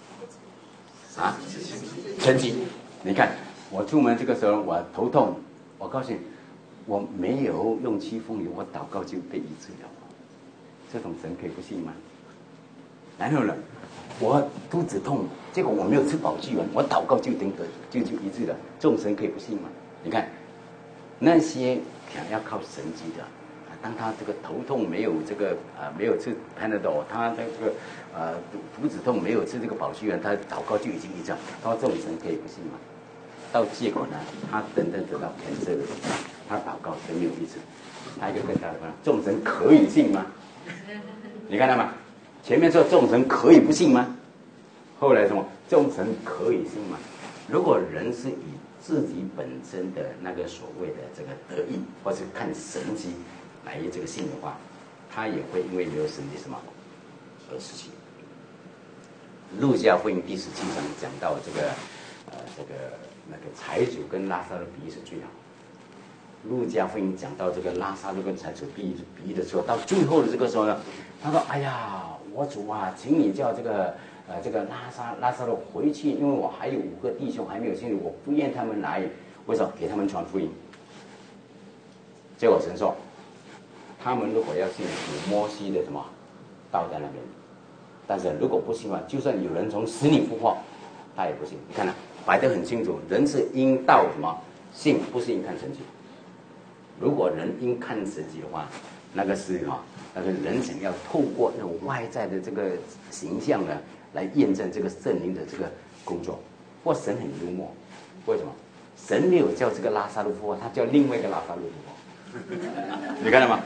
神迹，你看我出门这个时候我头痛，我告诉你，我没有用祛风油，我祷告就被医治了，这种神可以不信吗？然后呢，我肚子痛，结果我没有吃保济丸，我祷告就医治了，这种神可以不信吗？你看那些想要靠神迹的，当他这个头痛没有没有吃 Panadol， 他这个肚子痛没有吃这个保济丸，他祷告就已经医治了。他说这种神可以不信吗？到结果呢，他等得到cancer的时候，他祷告神没有医治，他一个更大的问题，这种神可以信吗？你看到吗？前面说这种神可以不信吗？后来什么？这种神可以信吗？如果人是以自己本身的那个所谓的这个得意，或是看神迹来这个信的话，他也会因为没有神迹什么而失去。路加福音第17章讲到那个财主跟拉撒路比喻是最好。路加福音讲到这个拉撒路跟财主比喻的时候，到最后的这个时候呢，他说：“哎呀，我主啊，请你叫这个拉撒路回去，因为我还有5个弟兄还没有信主，我不愿他们来，为什么？给他们传福音。”结果神说，他们如果要信，有摩西的什么道在那边，但是如果不信的话，就算有人从死里复活，他也不信。你看啊，摆得很清楚，人是因道什么信，不是因看神迹。如果人因看神迹的话，那个是但是人想要透过那种外在的这个形象呢，来验证这个圣灵的这个工作。不过神很幽默，为什么？神没有叫这个拉撒路复活，他叫另外一个拉撒路复活。你看到吗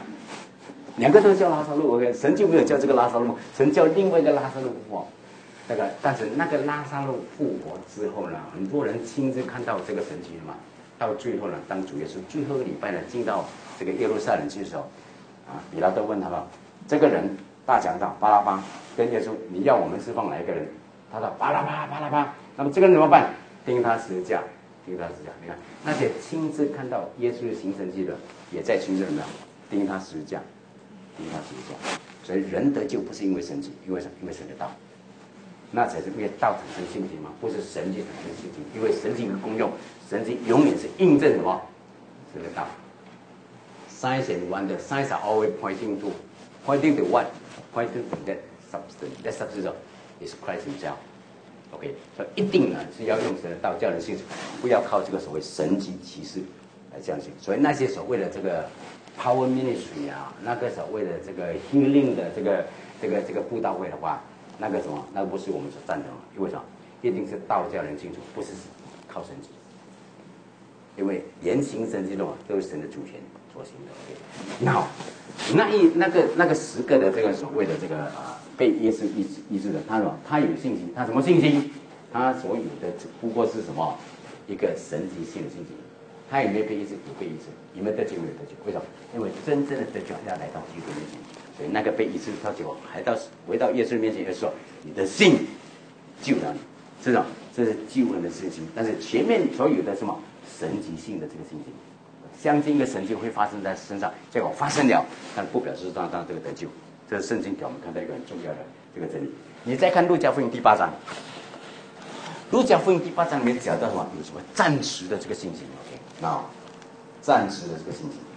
？2个都叫拉撒路 ，OK， 神就没有叫这个拉撒路，神叫另外一个拉撒路复活。那个，但是那个拉撒路复活之后呢，很多人亲自看到这个神迹了嘛， 到最后呢，当主耶稣最后一个礼拜呢进到这个耶路撒冷去的时候，比拉多问他了，这个人大讲道巴拉巴跟耶稣，你要我们释放哪一个人？他说巴拉巴巴拉巴。那么这个人怎么办？钉他十字架，钉他十字架。你看那些亲自看到耶稣的行神迹的，也在亲自怎么样钉他十字架，钉他十字架。所以人得救不是因为神迹，因为神的道。那才是因为道产生信心嘛，不是神迹产生信心。因为神迹的功用，神迹永远是印证什么？神的道。Signs and wonder, signs are always pointing to what? Pointing to that substance. That substance is Christ Himself. OK， 所以一定呢是要用神的道叫人信主，不要靠这个所谓神迹奇事来相信。所以那些所谓的这个 power ministry 那个所谓的这个 healing 的这个布道会的话。那个什么，那不是我们所赞成的，因为什么？一定是道教人清楚，不是靠神迹。因为言行神迹的话，都是神的主权所行的。那好，那个10个的这个所谓的这个被耶稣医治的，他说他有信心，他什么信心？他所有的只不过是什么？一个神迹性的信心。他也没被医治，有被医治，有没有得救？没有得救。为什么？因为真正的得救要来到基督面前。所以那个被医治到结果，还回到耶稣面前，耶稣说：“你的信救了你。”这是救恩的事情。但是前面所有的什么神迹性的这个信心，相信一个神迹会发生在身上，结果发生了，但不表示当这个得救。这是圣经给我们看到一个很重要的这个真理。你再看路加福音第8章，路加福音第8章里面讲到什么？有什么暂时的这个信心 ？OK， 那暂时的这个信心。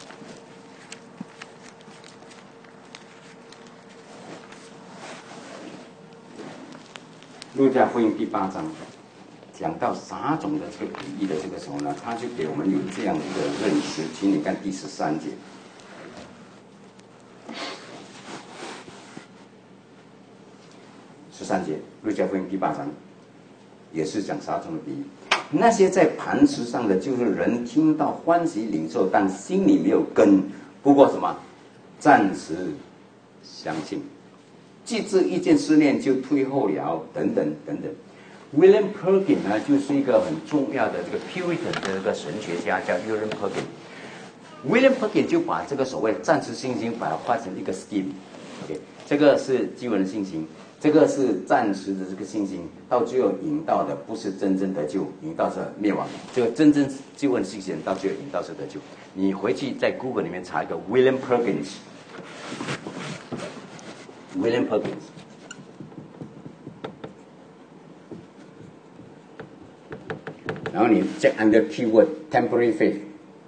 路加福音第8章讲到撒种的这个比喻的这个时候呢，他就给我们有这样的一个认识，请你看第13节。13节，路加福音第8章也是讲撒种的比喻。那些在磐石上的，就是人听到欢喜领受，但心里没有根，不过什么暂时相信。既至一件思念就退后了，等等等等。William Perkins 呢，就是一个很重要的这个 Puritan 的这个神学家，叫 William Perkins。William Perkins 就把这个所谓暂时信心，把它画成一个 scheme。OK， 这个是基本的信心，这个是暂时的这个信心，到最后引到的不是真正得救，引到是灭亡。这个真正基本的信心，到最后引到是得救。你回去在 Google 里面查一个 William Perkins。William Perkins， 然后你 check under keyword temporary faith，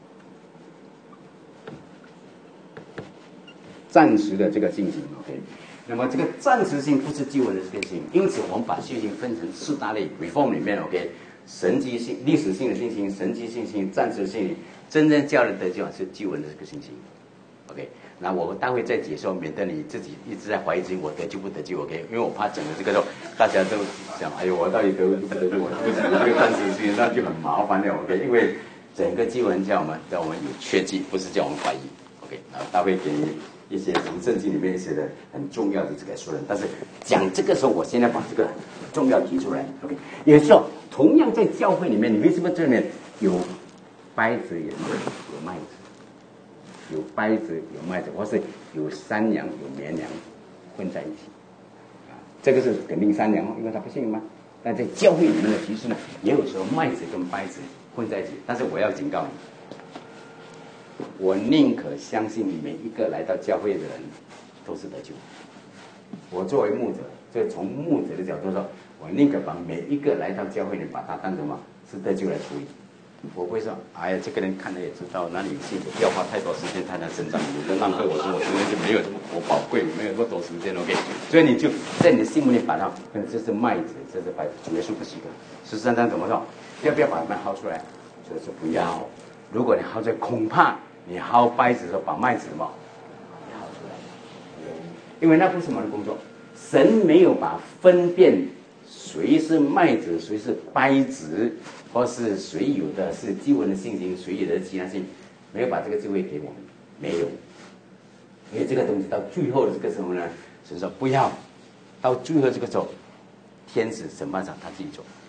暂时的这个信心 ，OK。那么这个暂时性不是基本的这个信心，因此我们把信心分成4大类 ，reform 里面 OK， 神迹性、历史性的信心、神迹信心、暂时信心，真正叫人得救是基本的这个信心 ，OK。那我待会再解说，免得你自己一直在怀疑自己我得救不得救 ，OK？ 因为我怕整个这个时候大家都想，哎呦，我到底得不得救？我不是这个暂时性，那就很麻烦了 ，OK？ 因为整个经文叫我们有确据，不是叫我们怀疑 ，OK？ 然后大会给你一些从圣经里面一些的很重要的这个说人，但是讲这个时候，我现在把这个重要提出来 ，OK？ 也就是说，同样在教会里面，你为什么这里面有稗子也有麦子？有稗子有麦子，或是有山羊有绵羊混在一起，这个是肯定山羊，因为他不信嘛。但在教会里面的其实呢，也有时候麦子跟稗子混在一起。但是我要警告你，我宁可相信每一个来到教会的人都是得救。我作为牧者，就从牧者的角度说，我宁可把每一个来到教会的，把他当成什么是得救来处理。我不会说，哎呀，这个人看了也知道，哪里有信，不要花太多时间在他身上，你就浪费我时间就没有这么宝贵，没有那么多时间 ，OK？ 所以你就在你的心目里把它，这是麦子，这是稗子，主耶稣不喜欢。13章怎么说？要不要把它们薅出来？就是不要。如果你薅出来，恐怕你薅稗子的时候把麦子什么薅出来，因为那不是我们的工作。神没有把分辨谁是麦子，谁是稗子。或是谁有的是基本的信心，谁有的是其他性，没有把这个智慧给我们，没有。因为这个东西到最后的这个时候呢，神说不要，到最后这个时候，天使审判长他自己做，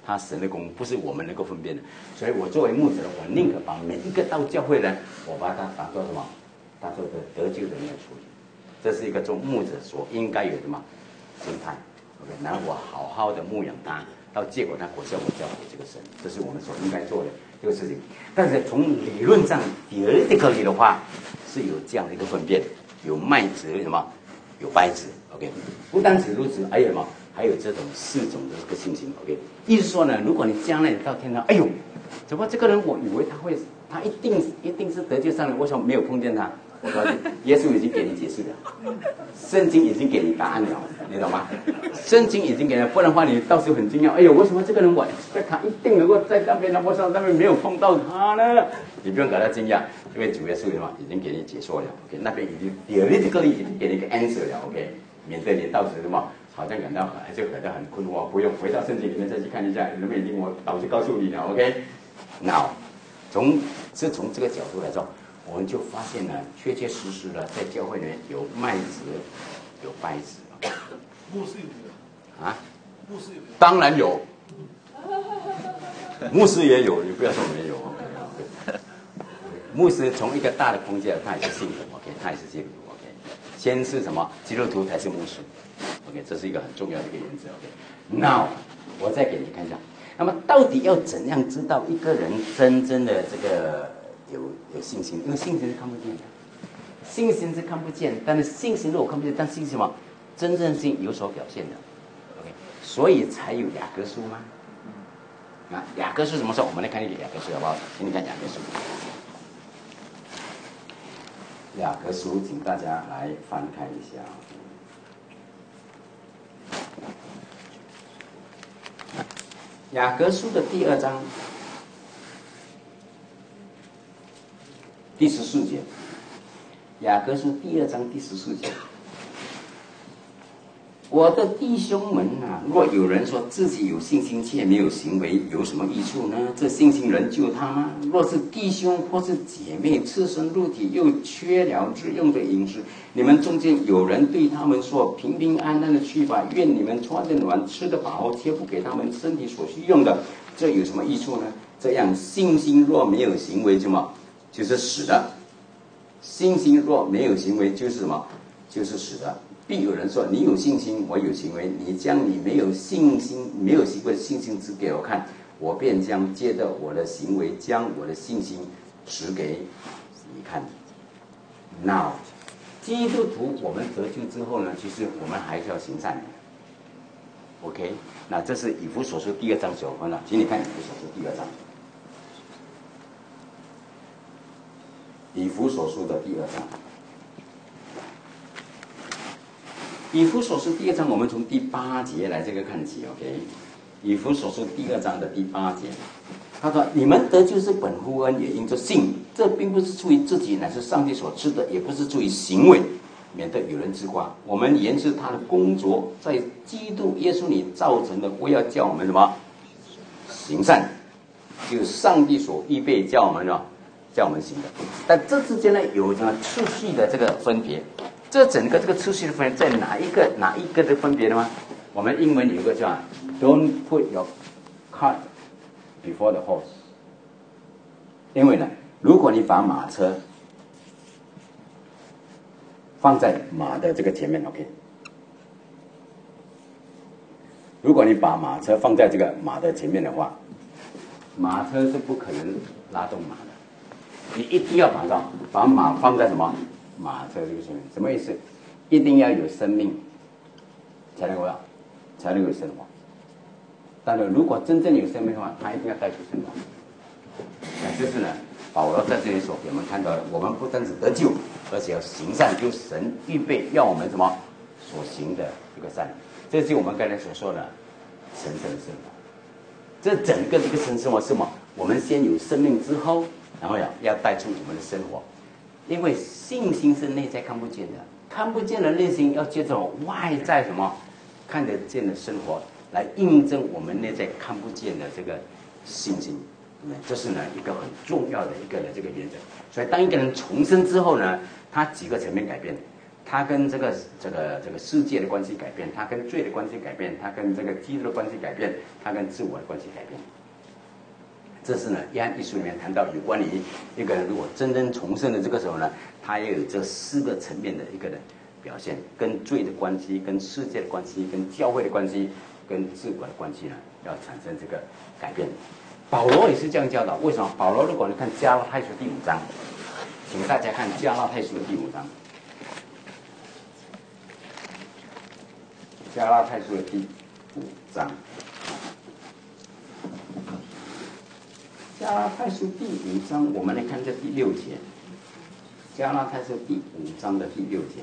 他神的工不是我们能够分辨的。所以我作为牧者，我宁可把每一个到教会人，我把它当做什么？当做得救的人来处理。这是一个做牧者所应该有的嘛心态。OK， 然后我好好的牧养他，到结果他果效我交给这个神，这是我们所应该做的这个事情。但是从理论上 theoretically 的话，是有这样的一个分辨，有麦子什么，有稗子。OK， 不单止如此，还有什么？还有这种4种的这个信心。OK， 意思说呢，如果你将来到天堂，哎呦，怎么这个人我以为他一定是得救上的，为什么没有碰见他？我说耶稣已经给你解释了，圣经已经给你答案了，你懂吗？圣经已经给了，不然的话你到时候很惊讶，哎呦，为什么这个人我他一定能够在那边呢？为什么那边没有碰到他呢？你不用感到惊讶，因为主耶稣已经给你解说了。OK， 那边已经 theoretically 已经给你一个 answer 了。OK， 免得你到时什么好像感到很困惑，不用回到圣经里面再去看一下，那边已经我早就告诉你了。OK，now 从这个角度来说。我们就发现呢，确确实实的在教会里面有麦子，有稗子。 牧师有没有？ 啊？ 牧师有没有？ 当然有，牧师也有，你不要说没有。牧师从一个大的框架，他也是信徒 ，OK， 他也是基督徒 ，OK。先是什么？基督徒才是牧师 ，OK， 这是一个很重要的一个原则 ，OK。Now， 我再给你看一下，那么到底要怎样知道一个人真正的这个？有信心，因为信心是看不见的，信心是看不见，但是信心如果看不见，但信心什么真正性有所表现的 ，OK， 所以才有雅各书吗？啊，雅各书怎么说？我们来看一个雅各书好不好？请你看雅各书，雅各书，请大家来翻开一下。雅各书的第2章。第14节，雅各书第2章第14节，我的弟兄们啊，若有人说自己有信心却没有行为，有什么益处呢？这信心能救他吗？若是弟兄或是姐妹赤身露体，又缺了日用的饮食，你们中间有人对他们说平平安安的去吧，愿你们穿得暖，吃得饱，却不给他们身体所需用的，这有什么益处呢？这样信心若没有行为，就是死的。信心若没有行为，就是什么？就是死的。必有人说：“你有信心，我有行为。你将你没有信心、没有行为的信心指给我看，我便将借着我的行为，将我的信心指给你看。” Now， 基督徒我们得救之后呢，其实我们还是要行善的。OK， 那这是以弗所书第2章9分了，请你看以弗所书第2章。以弗所书的第2章，以弗所书第2章，我们从第8节来这个看起 ，OK。以弗所书第2章的第8节，他说：“你们得救是本乎恩，也因着信。这并不是出于自己，乃是上帝所赐的；也不是出于行为，免得有人自夸。我们原是他的工作，在基督耶稣里造成的，不要叫我们什么行善，就是上帝所预备叫我们什么。”叫我们行的，但这之间呢有什么次序的这个分别？这整个这个次序的分别在哪一个的分别的吗？我们英文有个叫 "Don't put your cart before the horse"， 因为呢，如果你把马车放在马的这个前面 ，OK， 如果你把马车放在这个马的前面的话，马车是不可能拉动马的。你一定要把马放在什么马车这个前面？什么意思？一定要有生命，才能有生活。但是如果真正有生命的话，它一定要带出生活。那就是呢，保罗在这里所给我们看到的，我们不单止得救，而且要行善，就神预备要我们什么所行的这个善。这就是我们刚才所说的神圣的生活。这整个这个神生活是什么？我们先有生命之后。然后要带出我们的生活，因为信心是内在看不见的，看不见的内心要借着外在什么看得见的生活来印证我们内在看不见的这个信心。这是呢一个很重要的一个这个原则。所以当一个人重生之后呢，他几个层面改变， 它跟这个世界的关系改变，它跟罪的关系改变，它跟这个基督的关系改变，它跟自我的关系改变。这是呢，约翰一书里面谈到有关于一个人如果真正重生的这个时候呢，他也有这4个层面的一个的表现，跟罪的关系、跟世界的关系、跟教会的关系、跟自我的关系呢，要产生这个改变。保罗也是这样教导。为什么？保罗如果你看加拉太书第5章，请大家看加拉太书第5章，加拉太书的第5章。加拉太书第5章，我们来看这第6节。加拉太书第5章的第6节。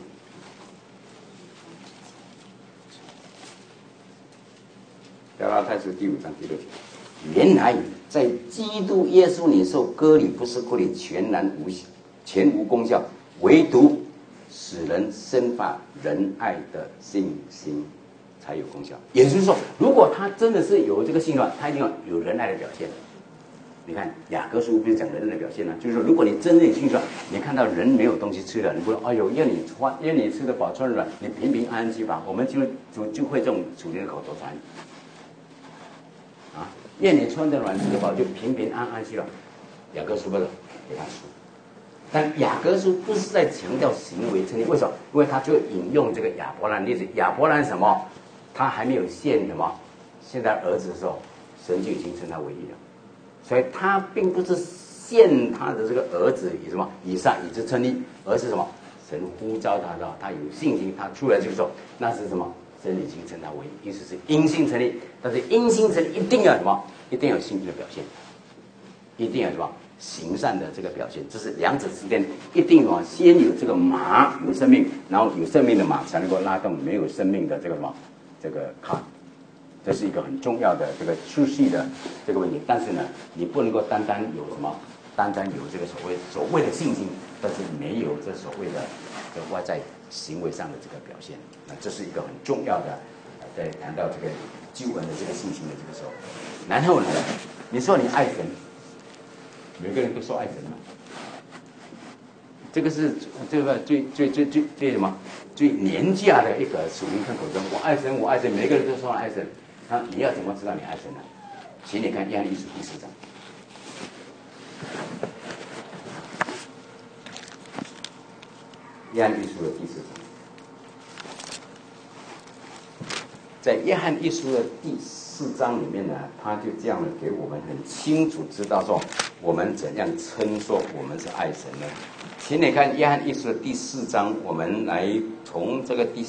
加拉太书第5章第6节。原来在基督耶稣里受割礼，不是割礼全无功效，唯独使人生发仁爱的信心才有功效。也就是说，如果他真的是有这个信的话，他一定要有仁爱的表现。你看雅各书不是讲仁爱的表现呢？就是说，如果你真正有信的话，你看到人没有东西吃了，你不说哎呦，愿你吃得饱穿得暖，你平平安安去吧，我们就会这种属灵的口头禅啊，愿你穿得暖吃得饱，就平平安安去了。雅各书不是给他说，但雅各书不是在强调行为称义，为什么？因为他就引用这个亚伯兰例子。亚伯兰什么？他还没有献什么，现在儿子的时候，神就已经称他为义了。所以他并不是献他的这个儿子以什么以撒以之称义，而是什么？神呼召他的，他有信心，他出来就说那是什么？神已经称他为义，意思是因信称义。但是因信称义一定要什么？一定要有信心的表现，一定要什么？行善的这个表现。这是两者之间一定要先有这个马有生命，然后有生命的马才能够拉动没有生命的这个什么这个卡。这是一个很重要的这个出戏的这个问题。但是呢，你不能够单单有什么，单单有这个所谓的信心，但是没有这所谓的这外在行为上的这个表现。那这是一个很重要的，在谈到这个救恩的这个信心的这个时候。然后呢，你说你爱神，每个人都说爱神嘛，这个是这个最什么最廉价的一个属灵看口中，我爱神，我爱神，每个人都说爱神。那你要怎么知道你爱神呢？请你看约翰一书第4章。约翰一书的第4章，在约翰一书的第4章里面呢，他就这样的给我们很清楚知道说，我们怎样称说我们是爱神呢？请你看约翰一书的第4章，我们来从这个第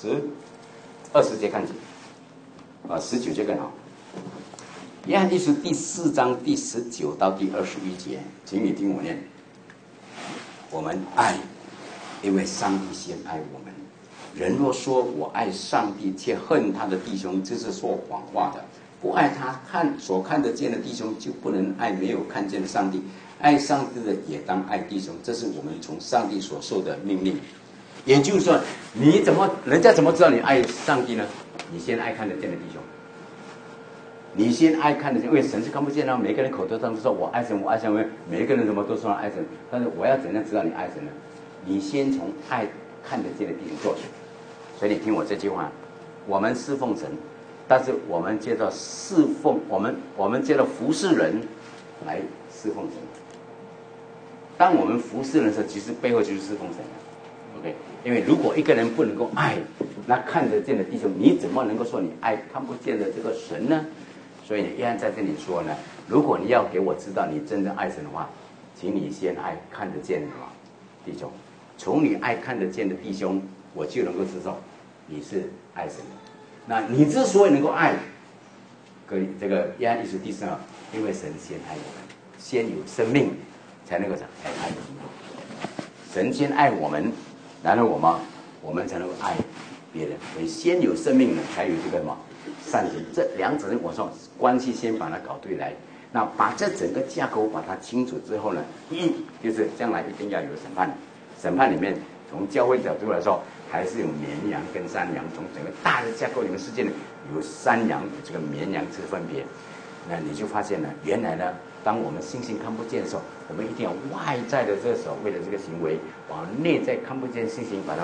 20节看起。19节更好。约翰一书第4章第19到第21节，请你听我念。我们爱，因为上帝先爱我们。人若说我爱上帝，却恨他的弟兄，这是说谎话的。不爱他所看得见的弟兄，就不能爱没有看见的上帝。爱上帝的也当爱弟兄，这是我们从上帝所受的命令。也就是说，人家怎么知道你爱上帝呢？你先爱看得见的弟兄，你先爱看得见，因为神是看不见的。每个人口头上都说我爱神，我爱神，每一个人怎么都说爱神，但是我要怎样知道你爱神呢？你先从爱看得见的弟兄做起。所以你听我这句话，我们侍奉神，但是我们接着侍奉我们接着服侍人来侍奉神。当我们服侍人的时候，其实背后就是侍奉神。OK， 因为如果一个人不能够爱那看得见的弟兄，你怎么能够说你爱看不见的这个神呢？所以约翰在这里说呢，如果你要给我知道你真正爱神的话，请你先爱看得见的弟兄。从你爱看得见的弟兄，我就能够知道你是爱神的。那你之所以能够爱，这个约翰一书第4章，因为神先爱我们，先有生命才能够才爱我们。神先爱我们，然后我们才能够爱别人。所以先有生命呢，才有这个什么善行。这两者我说关系先把它搞对来。那把这整个架构把它清楚之后呢，就是将来一定要有审判。审判里面从教会角度来说，还是有绵羊跟山羊。从整个大的架构里面世界呢，有山羊有这个绵羊之分别。那你就发现了，原来呢，当我们信心看不见的时候，我们一定要外在的这个所谓的这个行为，往内在看不见信心把它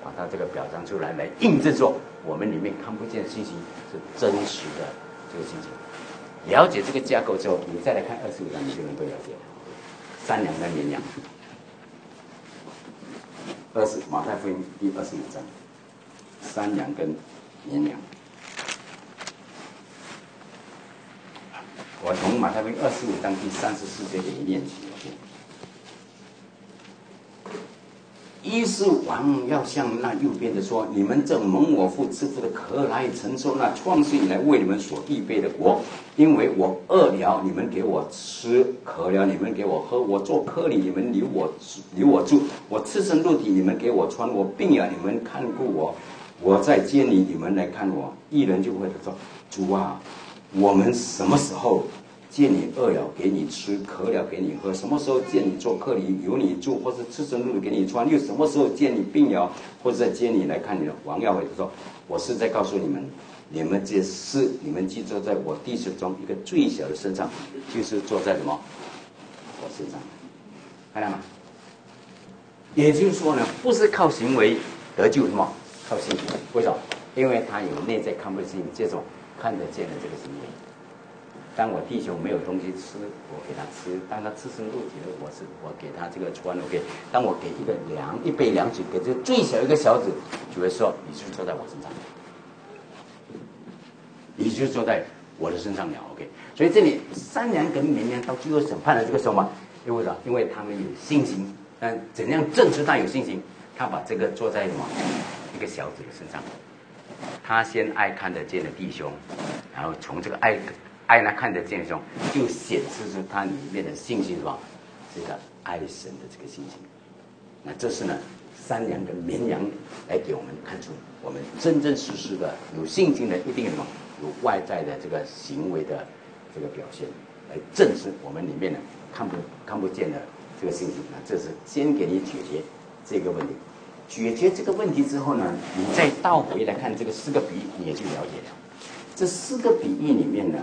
把它这个表彰出来，来印证说我们里面看不见的信息是真实的这个信息。了解这个架构之后，你再来看25章，你就能够了解了。山羊跟绵羊。马太福音第25章，山羊跟绵羊。我从马太福音25章第34节给你念起。一是王要向那右边的说：“你们这蒙我父赐福的，可来承受那创世以来为你们所预备的国。因为我饿了，你们给我吃；渴了，你们给我喝；我做客旅，你们留我住；我赤身露体，你们给我穿；我病了，你们看顾我；我在监里，你们来看我。”义人就会说：“主啊，我们什么时候见你饿了给你吃，渴了给你喝？什么时候见你做客旅有你住，或是赤身露体给你穿？又什么时候见你病了，或者在监里来看你了？”王要回答说：“我是在告诉你们，你们这事你们既坐在我弟兄中一个最小的身上，就是坐在什么我身上。”看到吗？也就是说呢，不是靠行为得救，什么靠信心？为什么？因为他有内在看不见、这种看得见的这个行为。当我弟兄没有东西吃，我给他吃；当他赤身露体了，我给他这个穿。OK， 当我给一杯凉水给这最小一个小子，就会说：“你就是坐在我身上，你就是坐在我的身上了。” OK， 所以这里山羊跟绵羊到最后审判的这个时候嘛，因为什么？因为他们有信心。但怎样证实他有信心？他把这个坐在什么一个小子的身上，他先爱看得见的弟兄，然后从这个爱那看得见的弟兄，就显示出他里面的信心，是吧？这个爱神的这个信心。那这是呢，山羊跟绵羊来给我们看出，我们真真实实的有信心的，一定有外在的这个行为的这个表现，来证实我们里面呢看不见的这个信心。那这是先给你解决这个问题。解决这个问题之后呢，你再倒回来看这个4个比喻，你也就了解了。这4个比喻里面呢，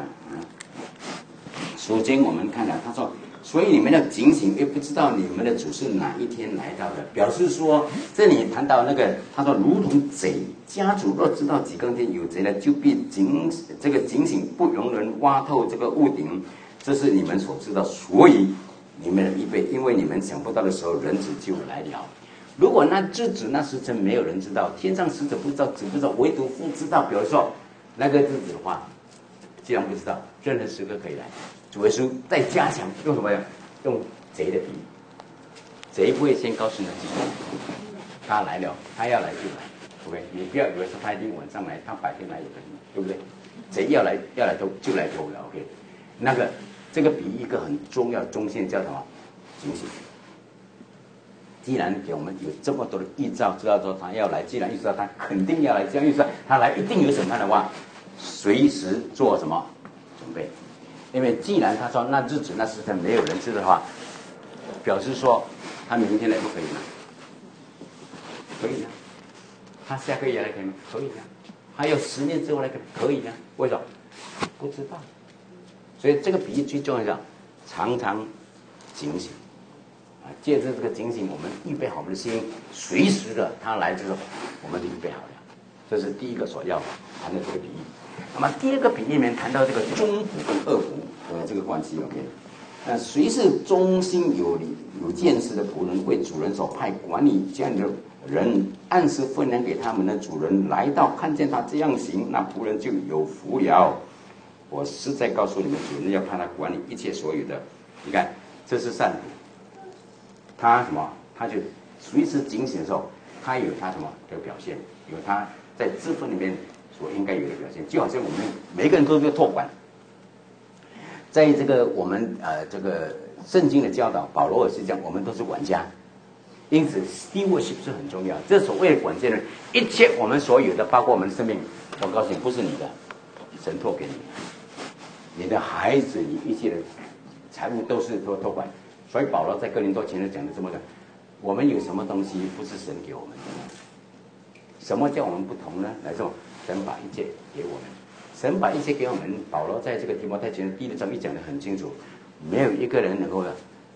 首先我们看了，他说：“所以你们要警醒，又不知道你们的主是哪一天来到的。”表示说，这里谈到那个，他说如同贼，家主若知道几更天有贼来，就必警醒，不容人挖透这个屋顶。这是你们所知道，所以你们的预备，因为你们想不到的时候，人子就来了。如果那日子那时辰没有人知道，天上使者不知道，子不知道，唯独父知道。比如说那个日子的话，既然不知道，任何时刻可以来。主耶稣再加强，用什么呀？用贼的比喻。贼不会先告诉你他来了，他要来就来。OK， 你不要以为说他一定晚上来，他白天来也可以，对不对？贼要来就来偷了。OK， 那个这个比喻一个很重要的中心叫什么？警醒。既然给我们有这么多的预兆，知道说他要来，既然预兆他肯定要来，这样预兆他来一定有审判的话，随时做什么准备？因为既然他说那日子那时辰没有人知的话，表示说他明天来不可以吗？可以啊。他下个月来可以吗？可以啊。还有10年之后来可以啊。为什么？不知道。所以这个比喻最重要的，常常警醒。借着这个警醒，我们预备好我们的心，随时的他来之后，我们就预备好了。这是第一个所要谈的这个比喻。那么第二个比喻里面谈到这个忠仆跟恶仆的这个关系。OK， 谁是忠心有见识的仆人，为主人所派管理家里的人，按时分粮给他们的主人，来到看见他这样行，那仆人就有福了。我实在告诉你们，主人要派他管理一切所有的。你看，这是善仆。他什么？他就随时警醒的时候，他有他什么的表现，有他在职分里面所应该有的表现。就好像我们每个人都是个托管，在这个我们这个圣经的教导，保罗也是讲，我们都是管家，因此 stewardship 是很重要。这所谓的管家呢，一切我们所有的，包括我们的生命，我告诉你，不是你的，神托给你，你的孩子，你一切的财物都是托管。所以保罗在哥林多前面讲的这么的，我们有什么东西不是神给我们的？什么叫我们不同呢？来说，神把一切给我们，神把一切给我们。保罗在这个提摩太前书第1章讲得很清楚，没有一个人能够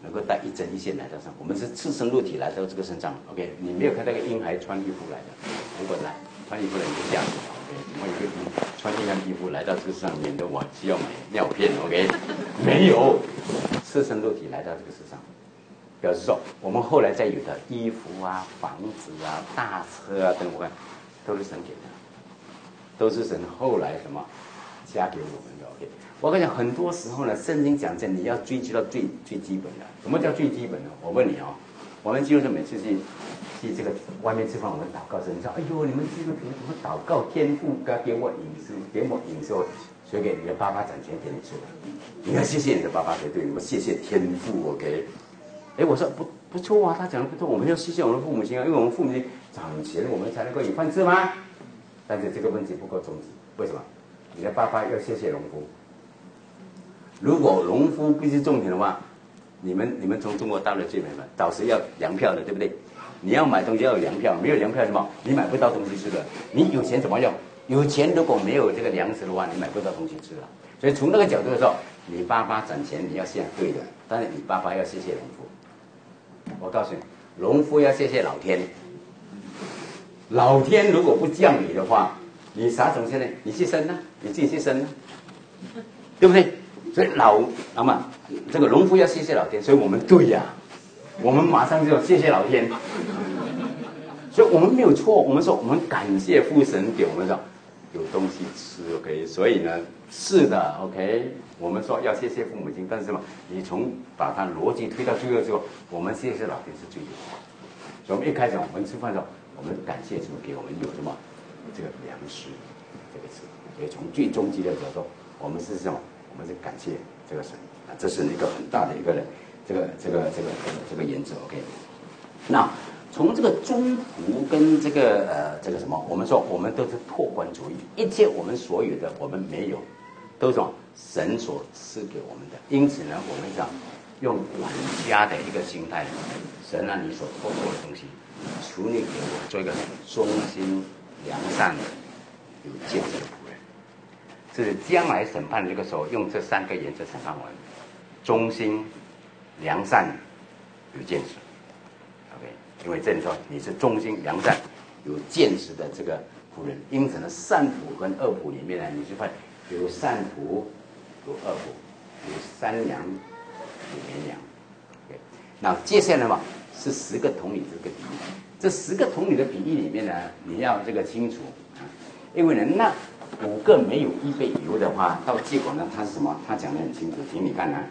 能够带一针一线来到上，我们是赤身露体来到这个身上。OK， 你没有看到一个婴孩穿衣服来的，如果来穿衣服来你就这样 ，OK， 我一个穿婴孩衣服来到这个上面的，我需要买尿片 ，OK， 没有，赤身露体来到这个世上。表示说，我们后来再有的衣服啊、房子啊、大车啊等等，都是神给的，都是神后来什么加给我们的。OK， 我跟你讲，很多时候呢，圣经讲你要追求到最基本的。什么叫最基本的？我问你哦，我们基督徒每次去这个外面吃饭，我们祷告时，你说，哎呦，你们基督徒怎么祷告天父给我饮食，给我饮食，谁给你的爸爸掌权给你吃的？你要谢谢你的爸爸才对，我谢谢天父 ，OK。哎，我说不错啊，他讲的不错，我们要谢谢我们的父母亲啊，因为我们父母亲掌钱，我们才能够有饭吃吗？但是这个问题不够终极，为什么？你的爸爸要谢谢农夫。如果农夫必须种田的话，你们从中国大陆去买嘛，早时要粮票的，对不对？你要买东西要有粮票，没有粮票什么？你买不到东西吃的。你有钱怎么用？有钱如果没有这个粮食的话，你买不到东西吃了。所以从那个角度的时候，你爸爸攒钱你要谢对的，但是你爸爸要谢谢农夫。我告诉你，农夫要谢谢老天。老天如果不降雨的话，你啥种现在你去生呢？你自己去生呢，对不对？所以那么这个农夫要谢谢老天，所以我们对呀，我们马上就谢谢老天。所以我们没有错，我们说我们感谢父神给我们说有东西吃 ，OK。所以呢，是的 ，OK。我们说要谢谢父母亲，但是什么？你从把它逻辑推到最后之后，我们谢谢老天是最有的。所以我们一开始我们吃饭的时候，我们感谢主给我们有什么这个粮食这个词。所以从最终极的角度，我们是什么？我们是感谢这个神啊，这是一个很大的一个这个原则 ，OK。那从这个中途跟这个什么，我们说我们都是拓宽主义，一切我们所有的我们没有，都是什么神所赐给我们的。因此呢，我们讲用管家的一个心态，神啊，你所托付的东西，求你给我做一个忠心、良善、有见识的仆人。这是将来审判的这个时候，用这三个原则审判我们：忠心、良善、有见识。OK， 因为这里说你是忠心、良善、有见识的这个仆人，因此呢，善仆跟恶仆里面呢，你就发现有善仆，有恶仆，有山羊，有绵羊。OK， 那接下来嘛是10个童女这个比喻，这10个童女的比喻里面呢，你要这个清楚啊，因为呢那5个没有预备油的话，到结果呢，他是什么？他讲得很清楚，请你看啊，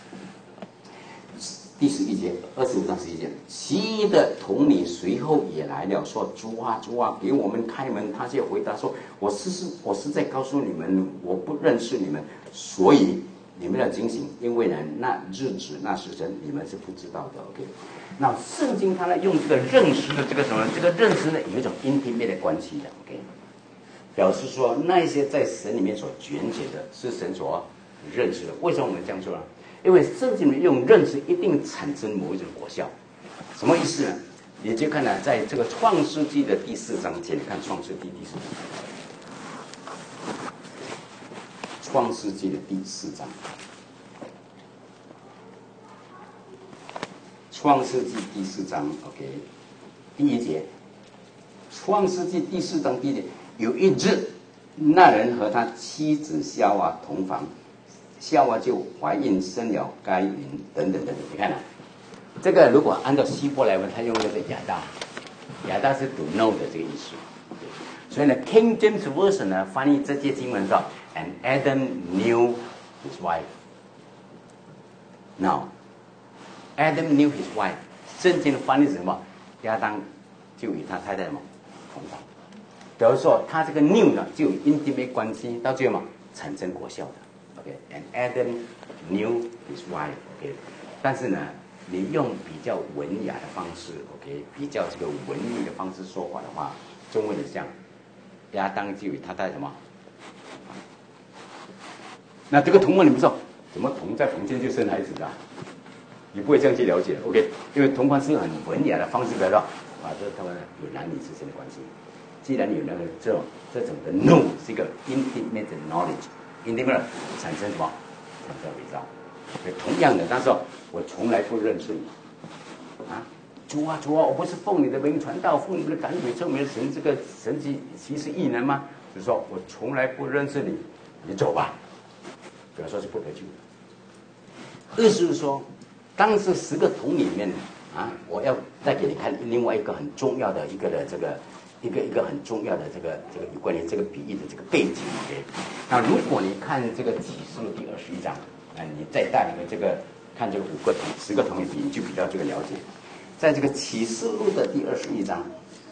第11节，25章11节，其余的童女随后也来了，说：“主啊，主啊，给我们开门。”他就回答说：“我实在告诉你们，我不认识你们，所以你们要警醒，因为呢，那日子那时辰你们是不知道的。” OK， 那圣经它呢用这个认识的这个什么？这个认识呢有一种 intimate 的关系的 ，OK。表示说，那些在神里面所拣选的，是神所认识的。为什么我们这样说呢？因为圣经里面用认识一定产生某一种果效。什么意思呢？你就看呢，在这个创世纪的第4章，请你看创世纪第4章。创世纪的第4章。创世纪第4章 ，OK， 第1节。创世纪第4章第1节。有一日，那人和他妻子夏娃同房，夏娃就怀孕生了该隐等等等等。你看啊，这个如果按照希伯来文，他用的是亚当，亚当是 to know 的这个意思。所以呢 ，King James Version 呢翻译这些经文说 ，And Adam knew his wife. Now, Adam knew his wife. 圣经翻译是什么？亚当就与他太太什么同房。比如说，他这个 new 呢，就有 intimate 关系，到最后嘛，产生果效的。OK，and Adam knew his wife。OK， 但是呢，你用比较文雅的方式 ，OK， 比较这个文艺的方式说法的话，中文是这样：亚当就与他太太什么？那这个同房，你们说怎么同在房间就生孩子的？你不会这样去了解 ，OK？ 因为同房是很文雅的方式来说，这他们有男女之间的关系。既然有那个这种的 know 是一个 intimate knowledge， intimate 产生什么？产生伪造。所以同样的，但是我从来不认识你，啊，主啊主啊，我不是奉你的名传道，奉你的赶鬼证明神这个神迹奇事异能吗？就说我从来不认识你，你走吧。比方说是不得救的。意思是说，当时10个桶里面啊，我要再给你看另外一个很重要的一个的这个一个很重要的这个有关于这个比喻的这个背景。OK， 那如果你看这个启示录第21章，你再带一个这个看这个5个桶、10个桶的比喻，就比较这个了解。在这个启示录的第21章。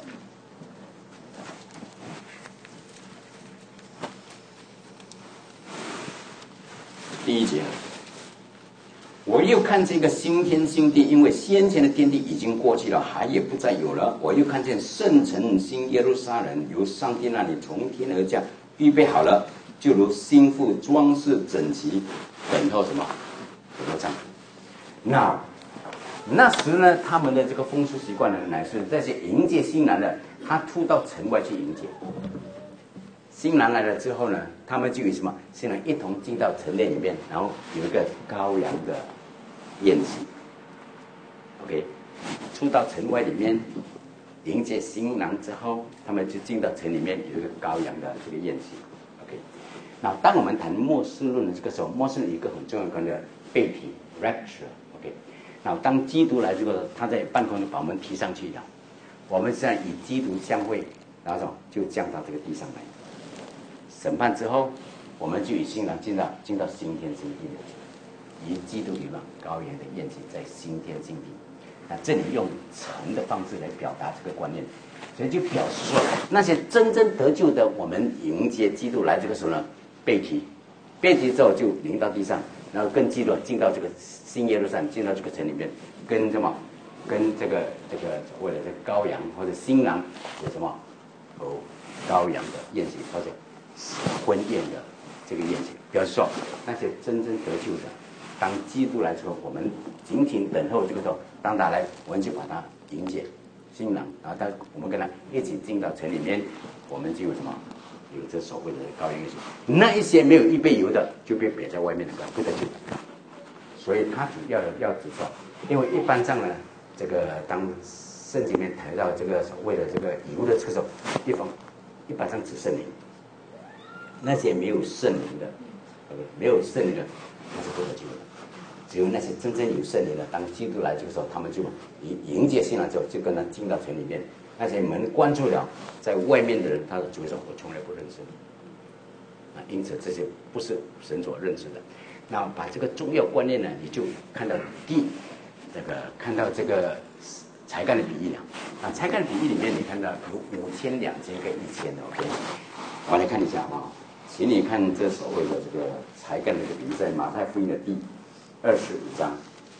第1节，我又看见一个新天新地，因为先前的天地已经过去了，海也不再有了。我又看见圣城新耶路撒冷由上帝那里从天而降，预备好了，就如新妇装饰整齐，等候什么？等候丈夫。那时呢，他们的这个风俗习惯呢，乃是这些迎接新郎的，他出到城外去迎接。新郎来了之后呢，他们就与什么？新郎一同进到城内里面，然后有一个羔羊的宴席。OK， 出到城外里面迎接新郎之后，他们就进到城里面有一个羔羊的这个宴席。OK， 那当我们谈末世论的这个时候，末世论有一个很重要的背题 rapture。OK， 那当基督来这个，他在半空中把我们提上去了，我们现在与基督相会，然后就降到这个地上来。审判之后，我们就与新郎进到新天新地了，与基督一样，羔羊的宴席在新天新地。那这里用城的方式来表达这个观念，所以就表示说，那些真正得救的，我们迎接基督来这个时候呢，被提之后就临到地上，然后跟基督进到这个新耶路撒冷，进到这个城里面，跟什么？跟这个为了这个羔羊或者新郎有什么？羔羊的宴席，或者婚宴的这个宴席，表示说那些真正得救的，当基督来之后，我们紧紧等候这个时候，当他来，我们就把他迎接新郎，然后我们跟他一起进到城里面，我们就有什么？有这所谓的羔羊宴席。那一些没有预备油的，就被摆在外面的，不得救。所以他主要指出，因为一般上呢，这个当圣经里面谈到这个所谓的这个油的车手，一般上指圣灵。那些没有圣灵的，没有圣灵的，那是不得救的。只有那些真正有圣灵的，当基督来这个时候，他们就迎接新郎之后，就跟他进到城里面。那些门关住了，在外面的人，他就会说：“我从来不认识你。”因此这些不是神所认识的。那把这个重要观念呢，你就看到看到这个才干的比喻了。啊，才干的比喻里面，你看到有5000、2000跟1000的 ，OK。我来看一下啊。请你看这所谓的这个才干的这个比喻，在马太福音的第25章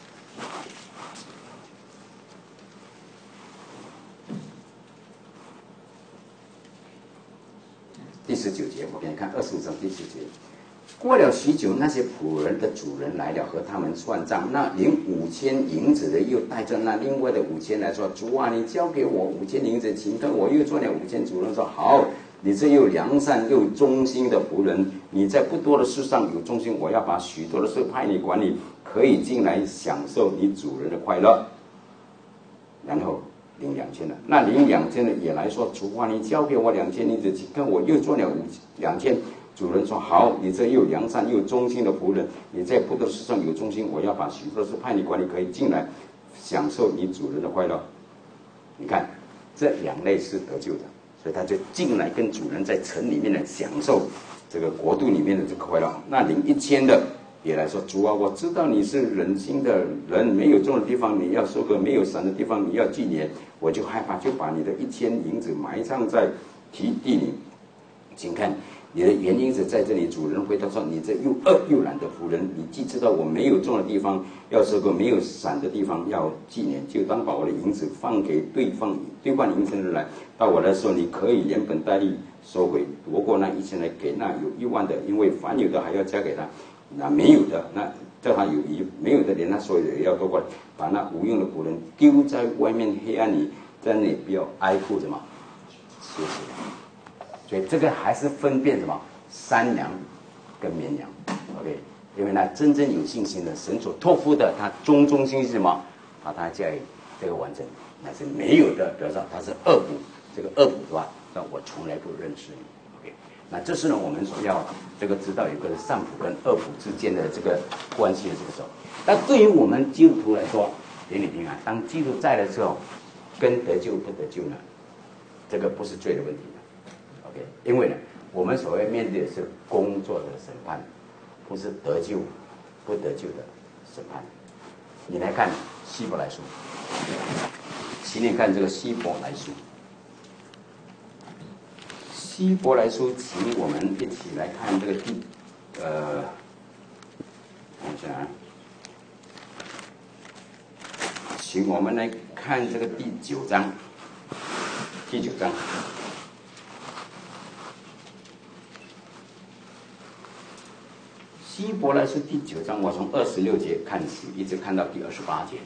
第19节，我给你看25章第19节。过了许久，那些仆人的主人来了，和他们算账。那领5000银子的又带着那另外的5000来说：“主啊，你交给我5000银子，请看我又做了5000。”主人说：“好。”你这又良善又忠心的仆人，你在不多的事上有忠心，我要把许多的事派你管理，可以进来享受你主人的快乐。然后领2000了，那领2000的也来说：“主啊，你交给我2000银子，跟我又做了2000。”主人说：“好，你这又良善又忠心的仆人，你在不多的事上有忠心，我要把许多的事派你管理，可以进来享受你主人的快乐。”你看，这2类是得救的。所以他就进来跟主人在城里面呢享受这个国度里面的这个快乐。那领1000的也来说：“主啊，我知道你是忍心的人，没有种的地方你要收割，没有散的地方你要聚敛，我就害怕，就把你的1000银子埋葬在地里。请看你的原因是在这里。”主人回答说：“你这又恶又懒的仆人，你既知道我没有种的地方要收割，没有散的地方要聚敛，就当把我的银子放给兑换银子的人来。到我来说，你可以连本带利收回，夺过那1000来给那有1万的，因为凡有的还要加给他，那没有的，那叫他没有的，连他所有的也要夺过来，把那无用的仆人丢在外面黑暗里，在那里不要哀哭什么休息。”所以这个还是分辨什么山羊跟绵羊 ，OK， 因为那真正有信心的神所托付的，他忠心是什么？把他教育这个完整，那是没有的。比如说他是恶补，这个恶补的话，那我从来不认识你。OK， 那这是呢我们所要这个知道有个善补跟恶补之间的这个关系的这个时候。那对于我们基督徒来说，给你听啊，当基督在的时候，跟得救不得救呢，这个不是罪的问题的。OK， 因为呢，我们所谓面对的是工作的审判，不是得救不得救的审判。你来看希伯来书，请你看这个希伯来书。希伯来书，请我们一起来看这个看一下啊，请我们来看这个第9章，第9章。希伯来书第9章，我从26节看起，一直看到第28节。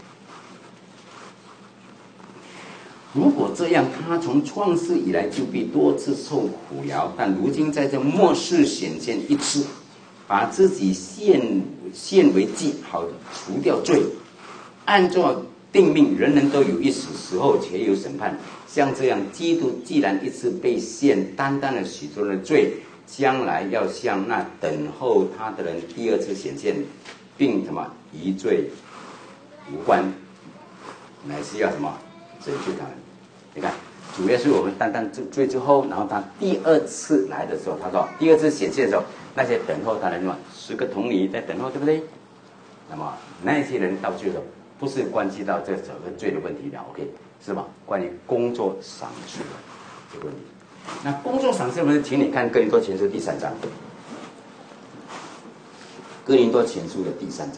如果这样，他从创世以来就必多次受苦疗，但如今在这末世显现一次，把自己献为祭，好除掉罪。按照定命，人人都有一死，死后且有审判。像这样，基督既然一次被献，担当了许多人的罪，将来要向那等候他的人第二次显现，并什么与罪无关，乃是要什么拯救他们。你看，主耶稣我们担当罪之后，然后他第二次来的时候，他说第二次显现的时候，那些等候他的人嘛，10个童女在等候，对不对？那么那些人到最后不是关系到这整个罪的问题的 ，OK， 是吧？关于工作赏赐的这个问题。那工作赏赐的问题，请你看哥林多前书第3章，哥林多前书的第3章。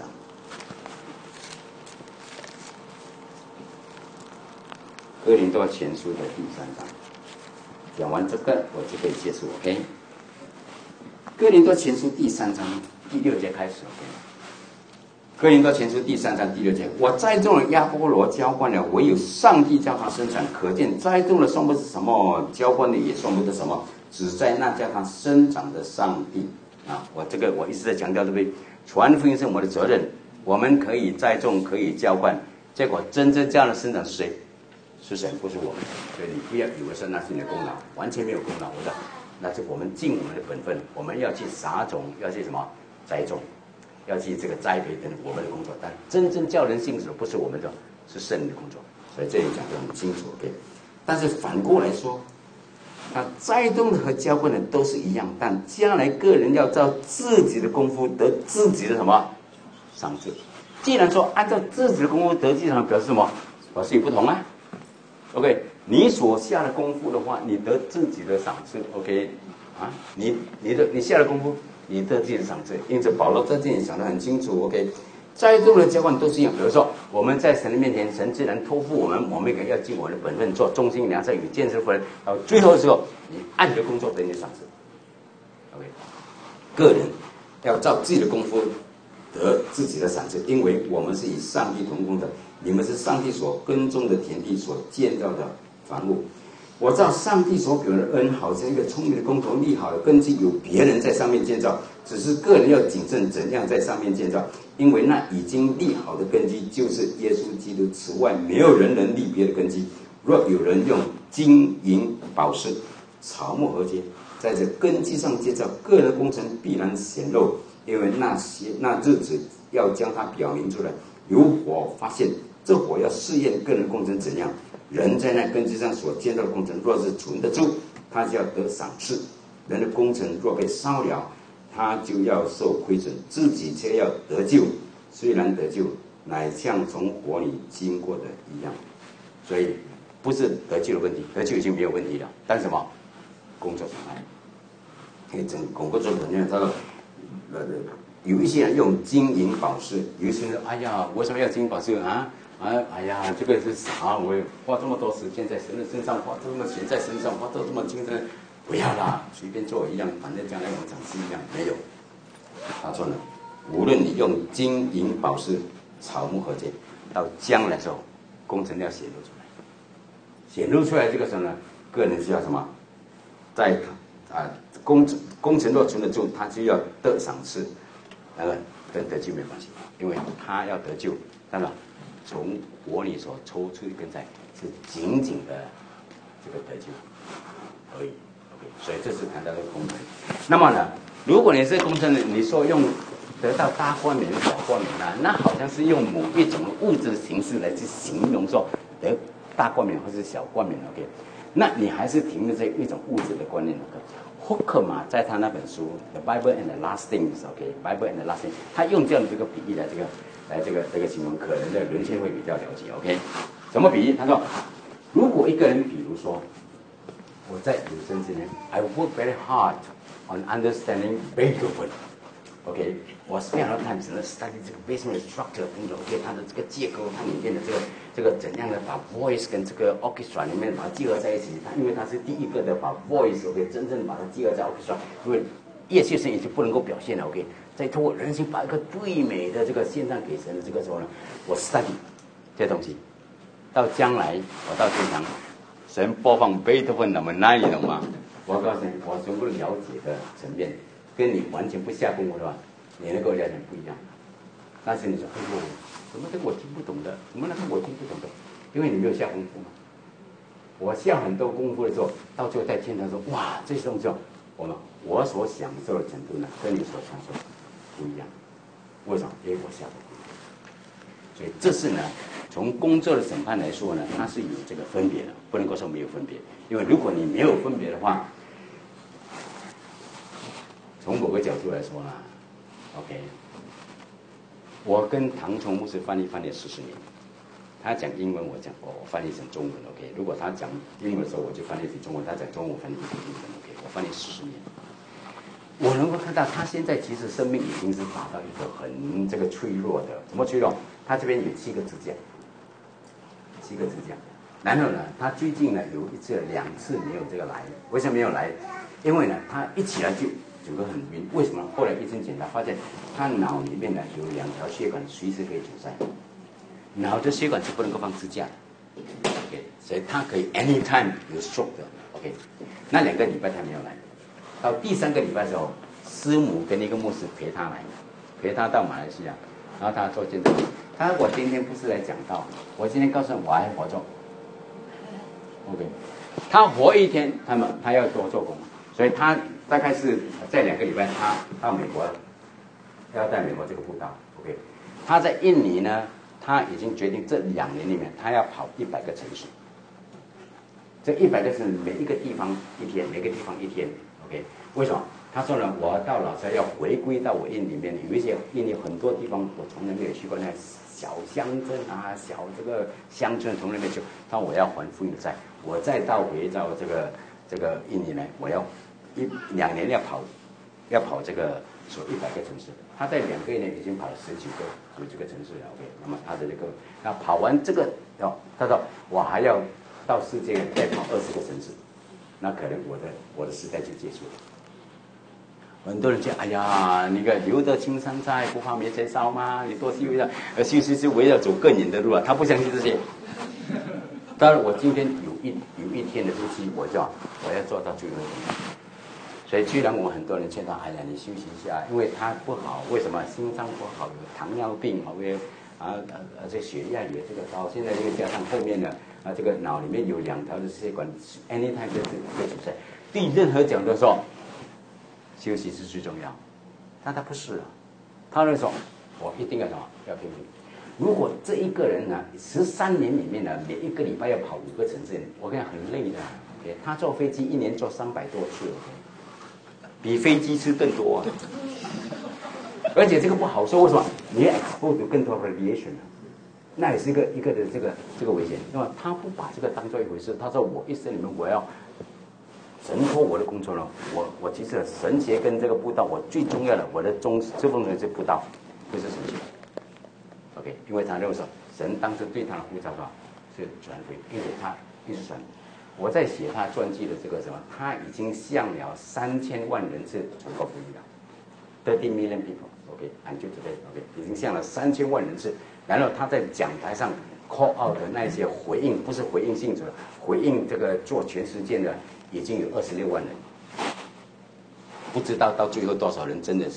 哥林多前书的第3章，讲完这个我就可以结束 ，OK。哥林多前书第3章第6节开始 ，OK。哥林多前书第3章第6节，我栽种了，亚波罗浇灌了，唯有上帝叫他生产。可见栽种的算不是什么，浇灌的也算不得什么，只在那叫他生长的上帝啊！我一直在强调，对不对？传福音是我们的责任，我们可以栽种，可以浇灌，结果真正这样的生长是谁？是神，不是我们。所以你不要以为是那是你的功劳，完全没有功劳。我说，那是我们尽我们的本分，我们要去撒种，要去什么栽种，要去这个栽培等我们的工作。但真正叫人信主的不是我们的，是圣灵的工作。所以这里讲得很清楚 ，OK。但是反过来说，栽种的和浇灌的都是一样，但将来个人要照自己的功夫得自己的什么赏赐。既然说按照自己的功夫得自己的赏赐，表示什么？表示不同啊。OK， 你所下的功夫的话，你得自己的赏赐。OK， 啊，你下的功夫，你得自己的赏赐。因此保罗在这里讲得很清楚。OK， 栽种的浇灌都是一样。比如说我们在神的面前，神自然托付我们也要尽我们的本分，做忠心良善与见识夫人。到最后的时候，你按着工作得你的赏赐。OK， 个人要照自己的功夫得自己的赏赐，因为我们是与上帝同工的。你们是上帝所耕种的田地，所建造的房屋。我知道上帝所给的恩，好像一个聪明的工头立好的根基，有别人在上面建造，只是个人要谨慎怎样在上面建造，因为那已经立好的根基就是耶稣基督，此外没有人能立别的根基。若有人用金银宝石、草木禾秸，在这根基上建造，个人的工程必然显露，因为那日子要将它表明出来。有火发现，这火要试验个人的工程怎样。人在那根基上所建造的工程，若是存得住，他就要得赏赐；人的工程若被烧了，他就要受亏损，自己却要得救。虽然得救，乃像从火里经过的一样。所以不是得救的问题，得救已经没有问题了。但是什么？工作上来，可以整工作怎样？他说，有一些人用金银宝石，有一些人说：“哎呀，为什么要金银宝石啊？哎呀，这个是啥？我花这么多时间在神的身上，花这么钱在身上，花都这么精神，不要啦，随便做一样，反正将来我长是一样。”没有，他说呢，无论你用金银宝石、草木禾秸，到将来的时候，工程要显露出来。显露出来这个时候呢，个人需要什么？在工程若存得住，他就要得赏赐。 跟得救没关系，因为他要得救，当然从国里所抽出一根菜是仅仅的这个得救而已。OK， 所以这是谈到这个工程。那么呢，如果你是工程人，你说用得到大冠冕、小冠冕啊，那好像是用某一种物质形式来去形容说得大冠冕或是小冠冕。OK， 那你还是停留在一种物质的观念。Hooker 嘛，在他那本书《The Bible and the Last Things》，OK，《Bible and the Last Things》，他用这样的这个比喻来这个形容，可能的人性会比较了解。OK， 什么比喻？他说，如果一个人，比如说，我在有生之年 ，I work very hard on understanding Beethoven。OK， 我 spend a lot of time to study 这个 basement structure，OK， 它的这个结构，它里面的这个怎样的把 voice 跟这个 orchestra 里面把它结合在一起。因为它是第一个的把 voice OK 真正把它结合在 orchestra， 因为乐器声已经不能够表现了 OK， 再通过人性把一个最美的这个献上给神的这个时候呢，我 study 这些东西，到将来我到天堂，神播放贝多芬那么那你懂吗？我告诉你，我全部了解的层面。跟你完全不下功夫的话，你能够了解不一样。但是你说，哎呦，怎么这个我听不懂的，怎么那个我听不懂的？因为你没有下功夫嘛。我下很多功夫的时候，到最后在天堂说，哇，这些东西我所享受的程度呢，跟你所享受不一样。为什么？因为我下的功夫。所以这是呢，从工作的审判来说呢，它是有这个分别的，不能够说没有分别。因为如果你没有分别的话，从某个角度来说呢 ，OK， 我跟唐崇牧师翻译了40年，他讲英文，我翻译成中文 ，OK。如果他讲英文的时候，我就翻译成中文；他讲中文，我翻译成英文 ，OK。我翻译40年，我能够看到他现在其实生命已经是达到一个很这个脆弱的，怎么脆弱？他这边有7个支架，7个支架。然后呢，他最近呢有2次没有这个来，为什么没有来？因为呢，他一起来就整个很晕。为什么？后来医生检查发现，他脑里面呢有2条血管随时可以阻塞，脑的血管是不能够放支架的 ，OK， 所以他可以 anytime 有 stroke 的 ，OK。那2个礼拜他没有来，到第3个礼拜的时候，师母跟一个牧师陪他来，陪他到马来西亚，然后他做见证。他说我今天不是来讲道，我今天告诉你我还活着 ，OK。他活一天，他要多做工，所以他大概是在2个礼拜，他到美国了，要在美国这个布道 ，OK。他在印尼呢，他已经决定这2年里面，他要跑100个城市。这100个城市每一个地方1天，每个地方1天 ，OK。为什么？他说呢，我到老师要回归到我印尼里面，有一些印尼很多地方我从来没有去过，那小乡镇啊，小这个乡村从来没有去。他说我要还福音的债，我再回到这个印尼来，我要2年要跑这个说100个城市。他在2个月内已经跑了19个城市了 ，OK。那么他的这个，那跑完这个，他说我还要到世界再跑20个城市，那可能我的时代就结束了。很多人讲，哎呀，那个留得青山在，不怕没柴烧吗？你多修一下，修为了走更远的路啊。他不相信这些。当然，我今天有一天的日期，我要做到最后一天。所以，虽然我很多人劝他，哎呀，你休息一下，因为他不好，为什么？心脏不好，有糖尿病，这血压也这个高，现在又加上后面的这个脑里面有2条的血管 ，anytime 会阻塞。对任何角度说，休息是最重要，但他不是啊，他会说，我一定要什么，要拼命。如果这一个人呢，13年里面呢，每一个礼拜要跑5个城市，我跟你讲很累的。OK， 他坐飞机1年坐300多次 ，OK， 比飞机吃更多啊。而且这个不好说，为什么？你 expose 更多 radiation 啊，那也是一个的这个危险。那么他不把这个当做一回事，他说我一生里面我要。神托我的工作呢，我其实神学跟这个布道，我最重要的我的这份人是布道，不是神学。OK， 因为他认为说神当时对他的呼召是传福音，因为他一直传。我在写他传记的这个什么，他已经向了3000万人次传告福音了，30 million people。OK，until today，OK， 已经向了3000万人次。然后他在讲台上 call out 的那些回应，不是回应信主，回应这个做全世界的。已经有26万人，不知道到最后多少人真的是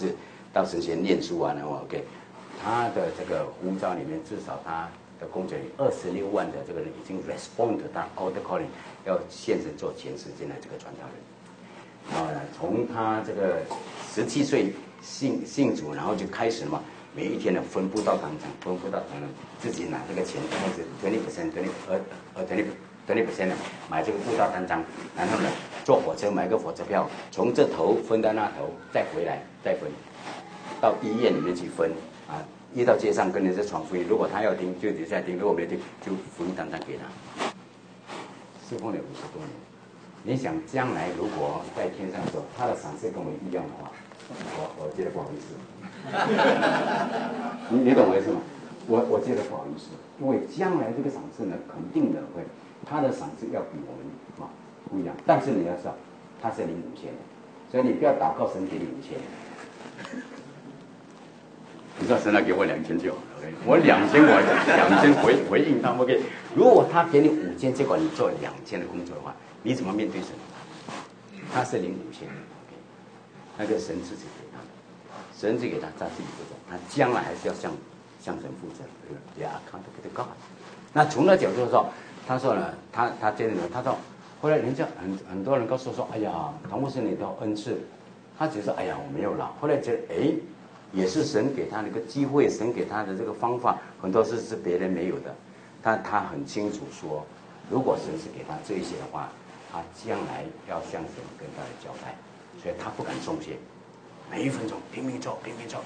到神学院念书啊，然后 OK， 他的这个呼召里面至少他的工作里26万的这个人已经 respond 到 altar calling， 要现身做全世界的这个传道人。然后呢，从他这个17岁信主，然后就开始嘛，每一天呢分布到当场，自己拿这个钱开始20% 买这个布道单张，然后呢坐火车买个火车票，从这头分到那头，再回来再分，到医院里面去分啊，一到街上跟人家传福音，如果他要听就留下听，如果没听就福音单张给他。侍奉了50多年。你想将来如果在天上的时候，他的赏赐跟我一样的话，我觉得不好意思。你懂我意思吗？我觉得不好意思，因为将来这个赏赐呢，肯定的会，他的赏赐要比我们不一样。但是你要知道，他是领5000的，所以你不要祷告神给你5000。你说神来给我2000就好了 ，OK， 我2000回应他 ，OK。如果他给你5000，结果你做2000的工作的话，你怎么面对神？他是领5000的，那个神自己给他，神只给他，他自己负责，他将来还是要向神负责。They are accountable to God。那从那角度说，他说呢，他接着呢，他说，后来人家很多人告诉说，哎呀，唐牧师你都恩赐，他只是哎呀我没有了。后来觉得哎，也是神给他的一个机会，神给他的这个方法，很多事是别人没有的。但他很清楚说，如果神是给他这一些的话，他将来要向神跟他的交代，所以他不敢松懈，每一分钟拼命做。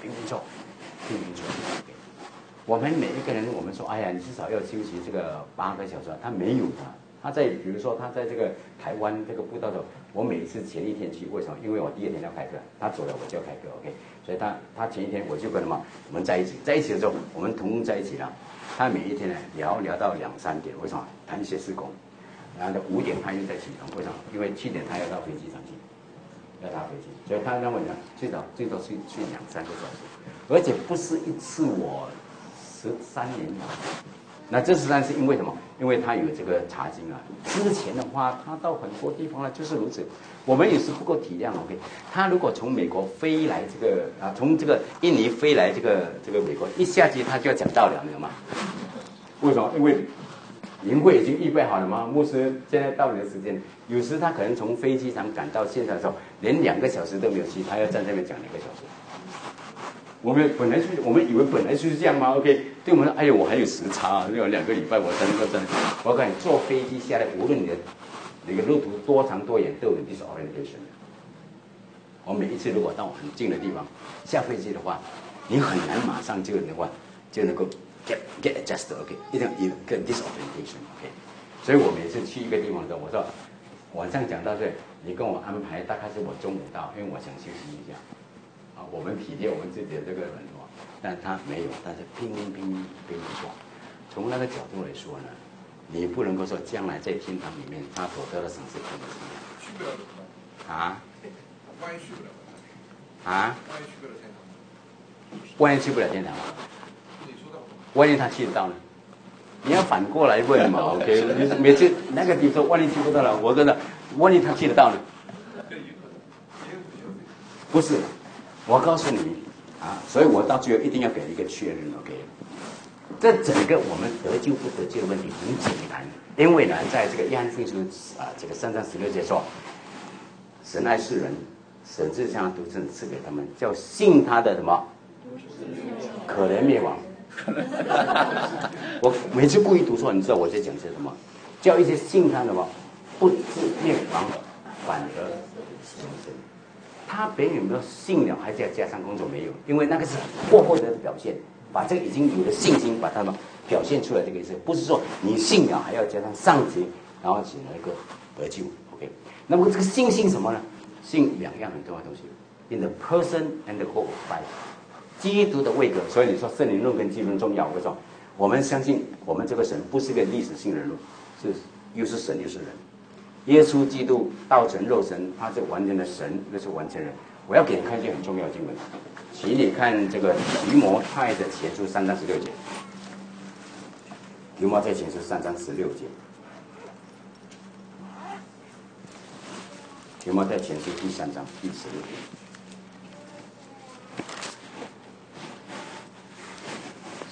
我们每一个人，我们说，哎呀，你至少要休息这个8个小时，他没有的。他在比如说他在这个台湾这个布道的，我每一次前一天去，为什么？因为我第2天要开课，他走了我就要开课 ，OK。所以他前一天我就跟他们我们在一起的时候，我们同工在一起了。他每一天呢聊到2、3点，为什么？谈一些事工。然后5点他又在起床，为什么？因为7点他要到飞机上去，要搭飞机，所以他认为呢，最多睡2、3个小时，而且不是一次我13年了。那这13是因为什么？因为他有这个查经啊。之前的话，他到很多地方了，就是如此。我们也是不够体谅 ，OK。他如果从美国飞来这个从这个印尼飞来这个美国，一下机他就要讲道了，你知道吗？为什么？因为营会已经预备好了吗？牧师现在到你的时间，有时他可能从飞机场赶到现场的时候，连2个小时都没有去，他要站在那边讲2个小时。我们以为本来就是这样吗 ？OK， 对我们说，哎呦，我还有时差，要2个礼拜我才能够站。我告诉你，坐飞机下来，无论你的路途多长多远，都有 disorientation。我每一次如果到很近的地方下飞机的话，你很难马上就能够 get adjusted，OK， 一定要有个 disorientation，OK。所以我每次去一个地方的时候，我说晚上讲到这，你跟我安排大概是我中午到，因为我想休息一下。我们体贴我们自己的这个人哦，但他没有，但是拼命做。从那个角度来说呢，你不能够说将来在天堂里面他所得的赏赐跟你是一样。 去不了怎么办？ 啊？ 万一去不了？ 啊？ 万一去不了天堂？ 万一去不了天堂？ 你说到万一他去得到呢？你要反过来问嘛 ，OK？ 你每次那个比如说万一去不到了，我真的万一他去得到呢？不是。我告诉你所以我到最后一定要给一个确认 ，OK？ 这整个我们得救不得救的问题很简单，因为呢，在这个约翰福音书这个3章16节说，神爱世人，神至将独生子赐给他们，叫信他的什么，可能灭亡。我每次故意读错，你知道我在讲些什么？叫一些信他的什么，不至灭亡，反而永生。他别人有没有信了，还是要加上工作没有？因为那个是过后的表现，把这个已经有的信心把它们表现出来。这个意思不是说你信了还要加上上级，然后只能够得救。OK， 那么这个信什么呢？信2样很重要的东西 ，in the person and the hope of Christ， 基督的位格。所以你说圣灵论跟基督论重要，为什么？我们相信我们这个神不是一个历史性人物，是又是神又是人。耶稣基督道成肉身，他是完全的神，又是完全人。我要给你看一件很重要的经文，请你看这个提摩太的前书3章16节。提摩太前书3章16节。提摩太前书第3章第16节。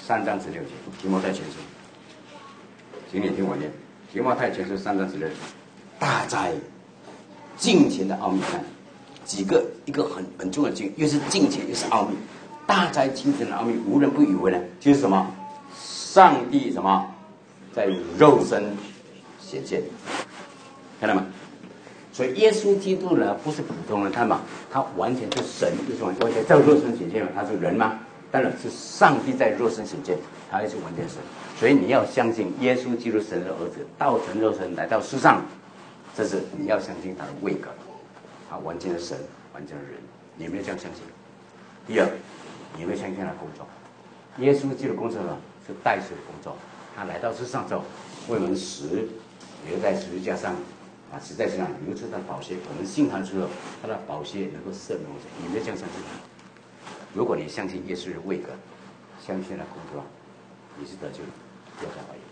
3章16节，提摩太前书，请你听我念，提摩太前书3章16节，大哉敬虔的奥秘，看一个很重要的敬，又是敬虔又是奥秘，大哉敬虔的奥秘，无人不以为然，就是什么？上帝什么在肉身显现，看到吗？所以耶稣基督呢，不是普通人，看嘛，他完全是神，就是完全在肉身显现嘛，他是人吗？当然是上帝在肉身显现，他也是完全神。所以你要相信耶稣基督神的儿子，道成肉身来到世上，这是你要相信他的位格，他完全的神，完全的人，你有没有这样相信？第二，你有没有相信他的工作？耶稣基督的工作呢，是代赎的工作，他来到世上之后，为我们死，留在十字架上。死在身上流出他的宝血，我们信他之后，他的宝血能够赦免我们。你没有这样相信他？如果你相信耶稣的位格，相信他的工作，你是得救的，不要再怀疑。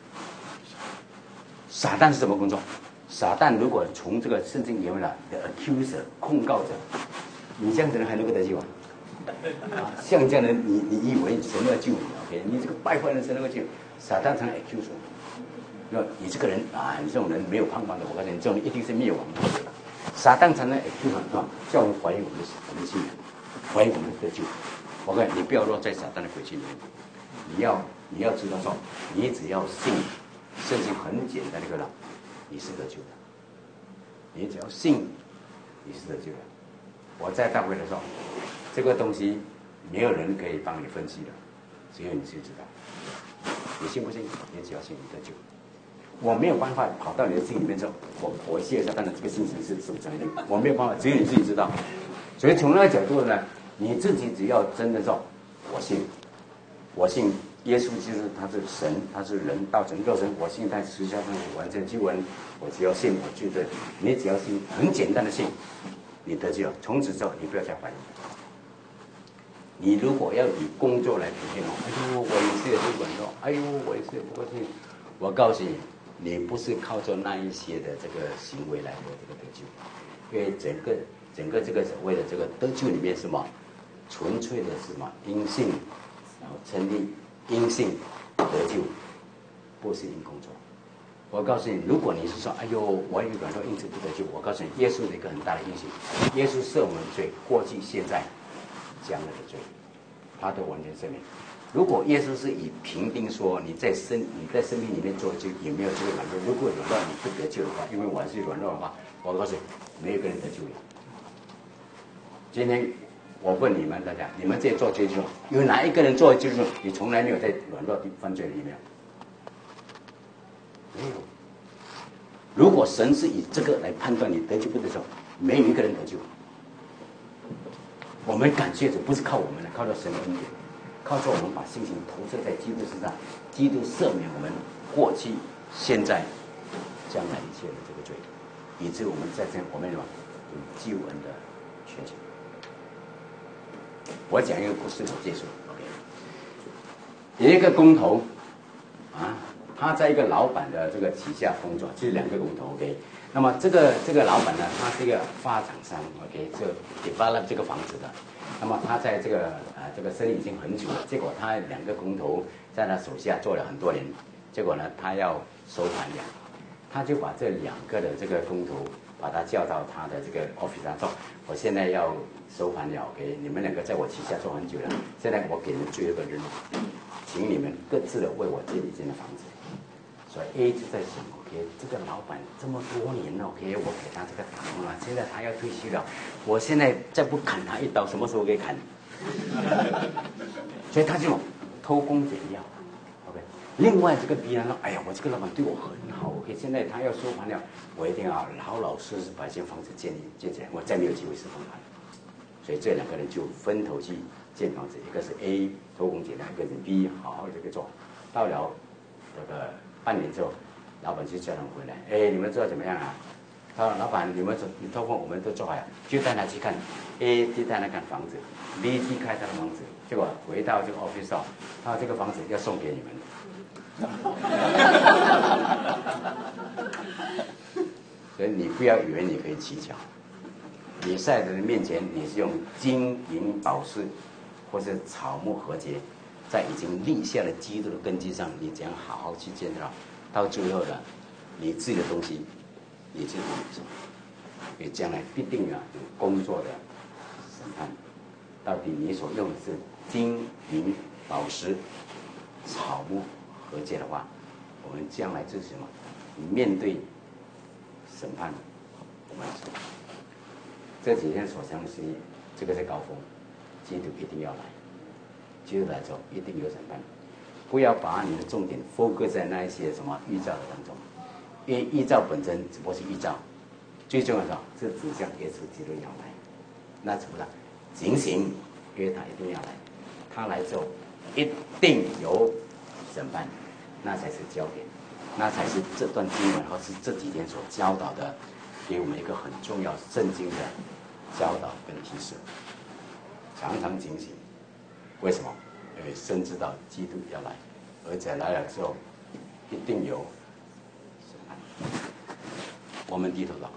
撒旦是什么工作？撒旦如果从这个圣经里面的 accuser 控告者，你这样的人还能够得救啊？像这样的人，你以为神要救你 ？OK， 你这个败坏人神能够救？撒旦成 accuser。你这个人啊，你这种人没有盼望的，我告诉你，这种人一定是灭亡的。撒旦才能叫我们怀疑我们的信仰，怀疑我们的得救。我告诉你，你不要落在撒旦的诡计里面。你要知道说，你只要信，圣经很简单的一个了，你是得救的。你只要信，你是得救的。我在大会的时候，这个东西没有人可以帮你分析的，只有你自己知道。你信不信？你只要信，你得救。我没有办法跑到你的心里面之后，我谢一下，当然这个心情是不真的，我没有办法，只有你自己知道。所以从那个角度呢，你自己只要真的说，我信耶稣基督，他是神，他是人，道成肉身，我信在十字架上完成救恩，我只要信，我就对。你只要信，很简单的信，你得救了。从此之后，你不要再怀疑。你如果要以工作来体现哦，哎呦，我也是软弱，哎呦，我也是不过信，我告诉你。你不是靠着那一些的这个行为来获这个得救，因为整个这个所谓的这个得救里面是什么？纯粹的是什么？因信，然后成立因信得救，不是因工作。我告诉你，如果你是说，哎呦，我有软弱，因此不得救，我告诉你，耶稣的一个很大的因信，耶稣赦我们的罪，过去、现在、将来的罪，他都完全赦免。如果耶稣是以评定说你在生命里面做就有没有这个软弱，如果软弱你不得救的话，因为我是软弱的话，我告诉你，没有一个人得救的。今天我问你们大家，你们在做基督徒，有哪一个人做基督徒你从来没有在软弱犯罪里面？没有。如果神是以这个来判断你得救不得救，没有一个人得救。我们感谢主，不是靠我们的，靠着神的恩典。靠着我们把心情投射在基督身上，基督赦免我们过去、现在、将来一切的这个罪，以致我们在这我们有救恩的全景。我讲一个故事，我结束。OK， 有一个工头啊，他在一个老板的这个旗下工作，就是2个工头。OK， 那么这个老板呢，他是一个发展商。OK， 就 develop 这个房子的。那么他在这个生意已经很久了，结果他2个工头在他手下做了很多年，结果呢他要收盘了，他就把这2个的这个工头把他叫到他的这个 office 上说，我现在要收盘了 ，OK， 你们2个在我旗下做很久了，现在我给你们最后一个任务，请你们各自的为我建一间的房子。所以 A 就在想 ，OK， 这个老板这么多年了 ，OK， 我给他这个打工了，现在他要退休了，我现在再不砍他一刀，什么时候可以砍？所以他就偷工减料 ，OK。另外这个 B 呢说，哎呀，我这个老板对我很好 ，OK， 现在他要收盘了，我一定要老老实实把一间房子建起来，我再没有机会收盘。所以这2个人就分头去建房子，一个是 A 偷工减料，一个是 B 好好这个做，到了这个半年之后，老板就叫他们回来，哎，你们做怎么样啊？他说：“老板，你偷工我们都做好了，就带他去看 A， 就带他看房子 ，B 去看他的房子。结果回到这个 office 上，他说这个房子要送给你们。所以你不要以为你可以乞巧，你在人面前你是用金银宝石或是草木禾秸在已经立下了基督的根基上，你怎样好好去建造，到最后呢，你自己的东西，你自己有什么？你将来必定有工作的审判。到底你所用的是金银宝石、草木和解的话，我们将来就是什么？面对审判，我们这几天所讲的是这个是高峰，基督一定要来，基督来之后一定有审判。不要把你的重点 focus 在那一些什么预兆的当中，因为预兆本身只不过是预兆，最重要的是指向耶稣基督要来，那怎么了？警醒，因为他一定要来，他来之后一定有审判，那才是焦点，那才是这段经文或是这几天所教导的，给我们一个很重要圣经的教导跟提示。常常警醒，为什么？因为深知道基督要来，而且来了之后一定有审判。我们低头祷告。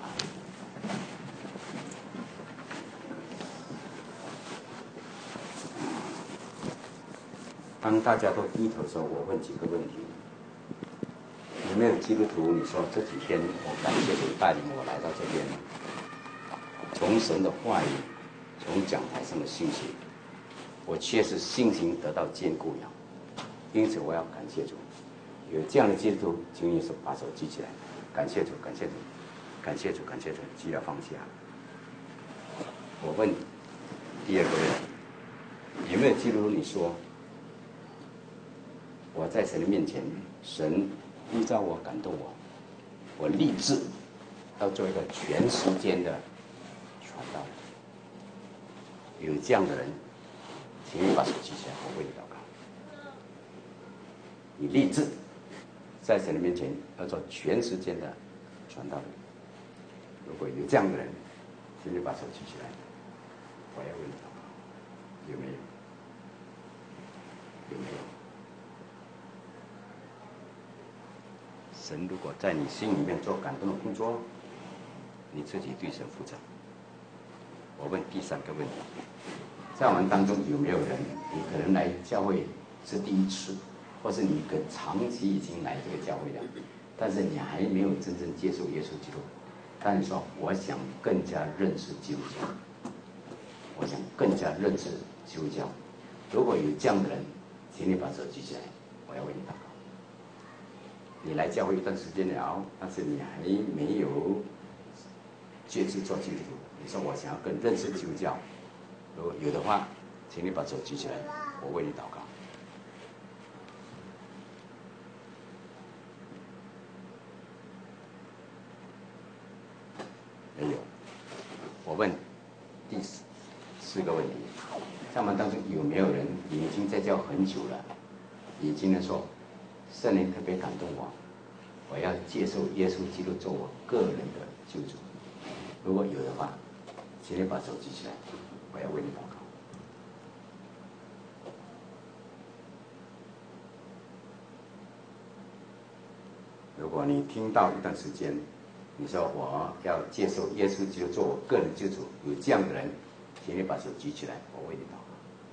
当大家都低头的时候，我问几个问题：有没有基督徒？你说这几天我感谢主带领我来到这边，从神的话语，从讲台上的信息，我确实信心得到坚固了。因此我要感谢主，有这样的基督徒，请你手把手举起来，感谢主，感谢主，感谢主，感谢主，不要放下。我问第二个问题：有没有基督徒？你说我在神的面前，神依照我感动我，我立志要做一个全时间的传道人。有这样的人，请你把手举起来，我为你祷告。你立志在神的面前要做全时间的传道人。如果有这样的人，请你把手举起来，我要为你祷告。有没有？有没有？神如果在你心里面做感动的工作，你自己对神负责。我问第三个问题：在我们当中有没有人，你可能来教会是第一次，或是你长期已经来这个教会了，但是你还没有真正接受耶稣基督，但你说我想更加认识基督教，我想更加认识基督教。如果有这样的人，请你把手举起来，我要为你祷告。你来教会一段时间了，但是你还没有决志做基督徒。你说我想要更认识基督教，如果有的话，请你把手举起来，我为你祷告。没有。我问第四个问题：在我们当中有没有人已经在教很久了，已经说圣灵特别感动我，我要接受耶稣基督做我个人的救主？如果有的话，请你把手举起来，我要为你祷告。如果你听到一段时间，你说我要接受耶稣基督做我个人救主，有这样的人，请你把手举起来，我为你祷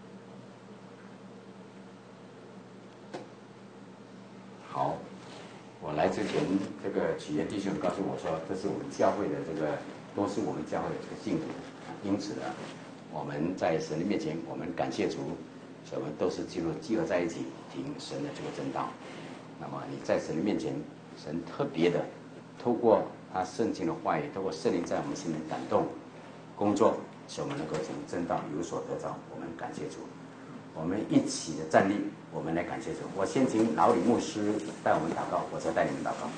告。好，我来之前，这个曲源弟兄告诉我说，这是我们教会的都是我们教会的这个信徒，因此呢，我们在神的面前，我们感谢主，所以我们都是集合在一起听神的这个真道。那么你在神的面前，神特别的透过他圣经的话语，透过圣灵在我们心里感动工作，使我们能够从真道有所得着。我们感谢主，我们一起的站立，我们来感谢主。我先请老李牧师带我们祷告，我再带你们祷告。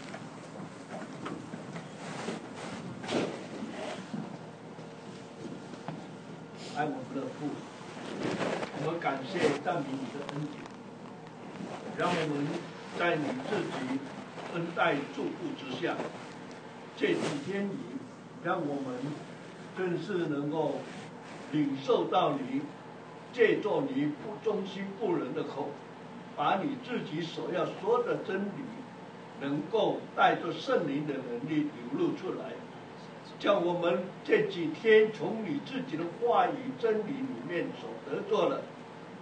爱我们的父，我们感谢赞美你的恩典，让我们在你自己恩待祝福之下，这几天里，让我们真是能够领受到你借着你不忠心不仁的口，把你自己所要说的真理，能够带着圣灵的能力流露出来。叫我们这几天从你自己的话语真理里面所得着的，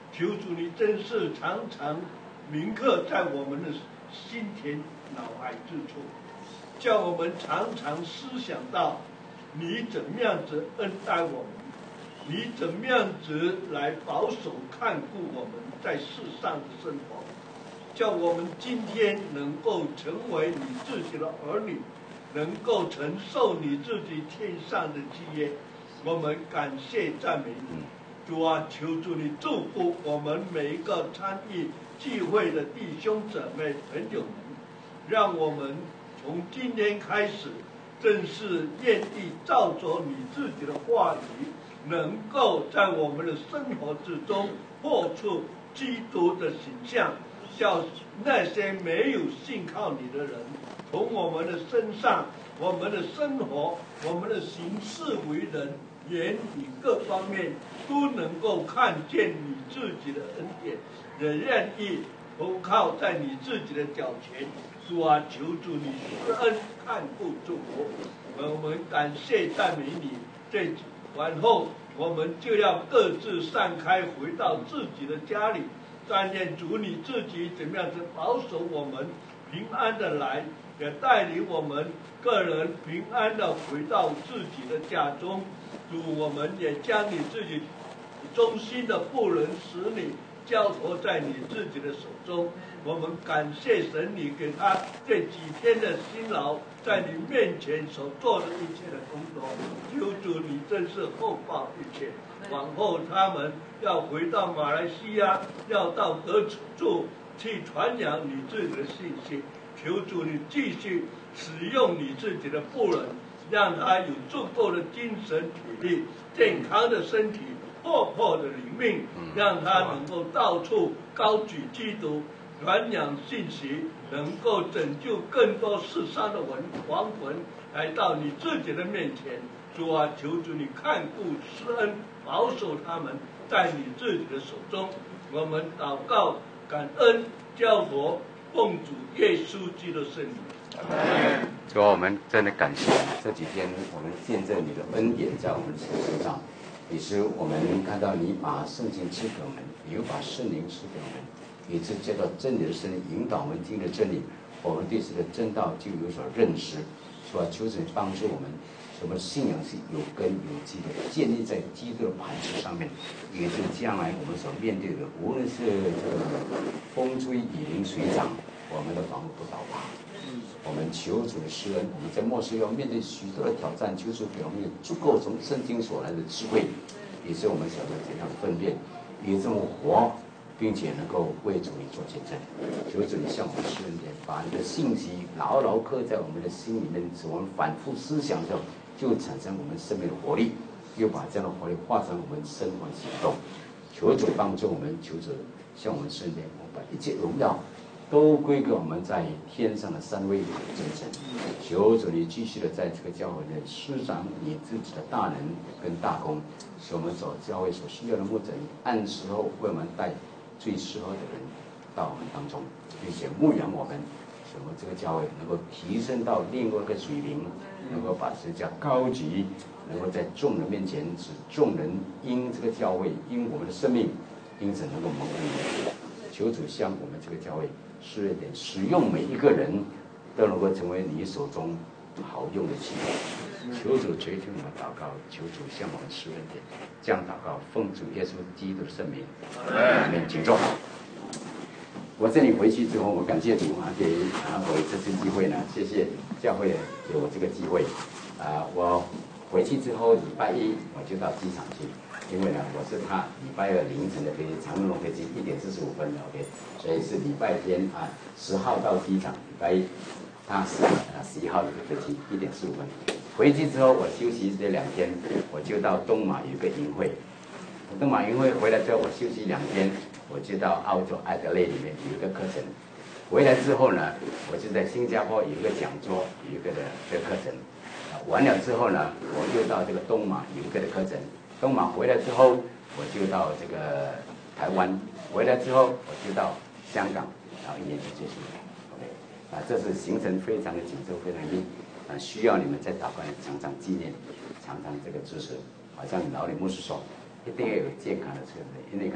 求主你真是常常铭刻在我们的心田脑海之处，叫我们常常思想到你怎么样子恩待我们，你怎么样子来保守看顾我们在世上的生活，叫我们今天能够成为你自己的儿女，能够承受你自己天上的基业。我们感谢赞美你，主啊，求主你祝福我们每一个参与聚会的弟兄姊妹朋友们，让我们从今天开始正是愿意照着你自己的话语，能够在我们的生活之中活出基督的形象，叫那些没有信靠你的人，从我们的身上、我们的生活、我们的行事为人、言语各方面，都能够看见你自己的恩典，也愿意投靠在你自己的脚前。主啊，求主你施恩看顾祝福，我们感谢赞美你。这完后，我们就要各自散开，回到自己的家里。但愿主你自己怎么样子保守我们平安的来，也带领我们个人平安的回到自己的家中。主，我们也将你自己忠心的仆人使你交托在你自己的手中。我们感谢神，你给他这几天的辛劳，在你面前所做的一切的工作，求主你真是厚报一切。往后他们要回到马来西亚，要到各处去传扬你自己的信息。求主你继续使用你自己的仆人，让他有足够的精神体力、健康的身体、活泼的灵命，让他能够到处高举基督，传扬信息，能够拯救更多世上的亡魂来到你自己的面前。主啊，求主你看顾施恩，保守他们在你自己的手中。我们祷告感恩交托，奉主耶稣基督圣名。 主啊，我们真的感谢这几天我们见证你的恩典在我们身上，也是我们看到你把圣经赐给我们，你又把圣灵赐给我们，以致接到真理的圣灵引导我们经历真理，我们对这个真道就有所认识。主啊，求神帮助我们，我们信仰是有根有基的，建立在基督的磐石上面，也是将来我们所面对的，无论是这个风吹雨淋水涨，我们的房屋不倒塌。我们求主的施恩，我们在末世要面对许多的挑战，求主给我们有足够从圣经所来的智慧，也是我们晓得怎样分辨，也这么活，并且能够为主你做见证。求主你向我们施恩点，把你的信息牢牢刻在我们的心里面，使我们反复思想的时候，就产生我们生命的活力，又把这样的活力化成我们生活的行动。求主帮助我们，求主向我们施恩点，我们把一切荣耀都归给我们在天上的三位真神。求主你继续的在这个教会内施展你自己的大能跟大功，使我们所教会所需要的牧者，按时候为我们带最适合的人到我们当中，并且牧养我们，使我们这个教会能够提升到另外一个水平，能够把十字架高举，能够在众人面前使众人因这个教会，因我们的生命，因此能够蒙恩。求主向我们这个教会施恩点，使用每一个人都能够成为你手中好用的器皿。求主垂听我们祷告，求主向我们施恩点，这样祷告，奉主耶稣基督的圣名，阿们。请坐。我这里回去之后，我感谢主给我这次机会呢，谢谢教会给我这个机会。我回去之后礼拜一我就到机场去。因为呢，我是他礼拜二凌晨的飞机，长荣飞机1点45分的 ，OK， 所以是礼拜天10号到机场，礼拜一他11号的飞机1点45分。回去之后我休息这2天，我就到东马有一个营会，东马营会回来之后我休息2天，我就到澳洲艾德雷里面有一个课程。回来之后呢，我就在新加坡有一个讲座，有一个的课程。完了之后呢，我又到这个东马有一个的课程。东马回来之后，我就到这个台湾，回来之后我就到香港，然后1年就结束了。OK， 这是行程非常的紧凑，非常密，需要你们在祷告里常常纪念，常常这个支持。好像老李牧师说，一定要有健康的车子，因为看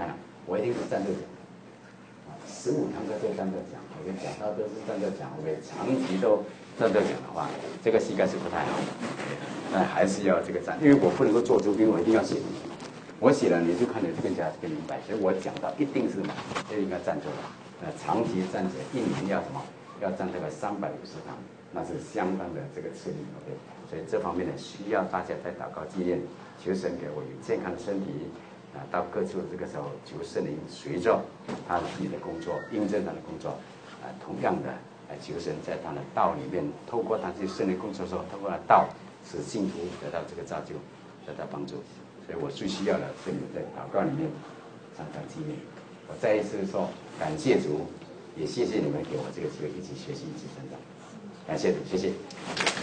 我一定是站着讲，15堂课都站着讲，OK， 讲到都是站着讲，OK， 长期都站着讲的话，这个膝盖是不太好，那还是要这个站，因为我不能够做出兵，我一定要写。我写了，你就看得更加更明白。所以我讲到一定是什么，就应该站着的。长期站着，1年要什么？要站这个350堂，那是相当的这个吃力 ，OK。所以这方面呢，需要大家在祷告纪念，求神给我有健康的身体，到各处这个时候求圣灵随着他自己的工作，印证他的工作，同样的，求神在他的道里面，透过他去圣灵工作的时候，透过他道，使信徒得到这个造就，得到帮助。所以我最需要的是你们在祷告里面常常纪念。我再一次说感谢主，也谢谢你们给我这个机会一起学习，一起成长。感谢主，谢谢。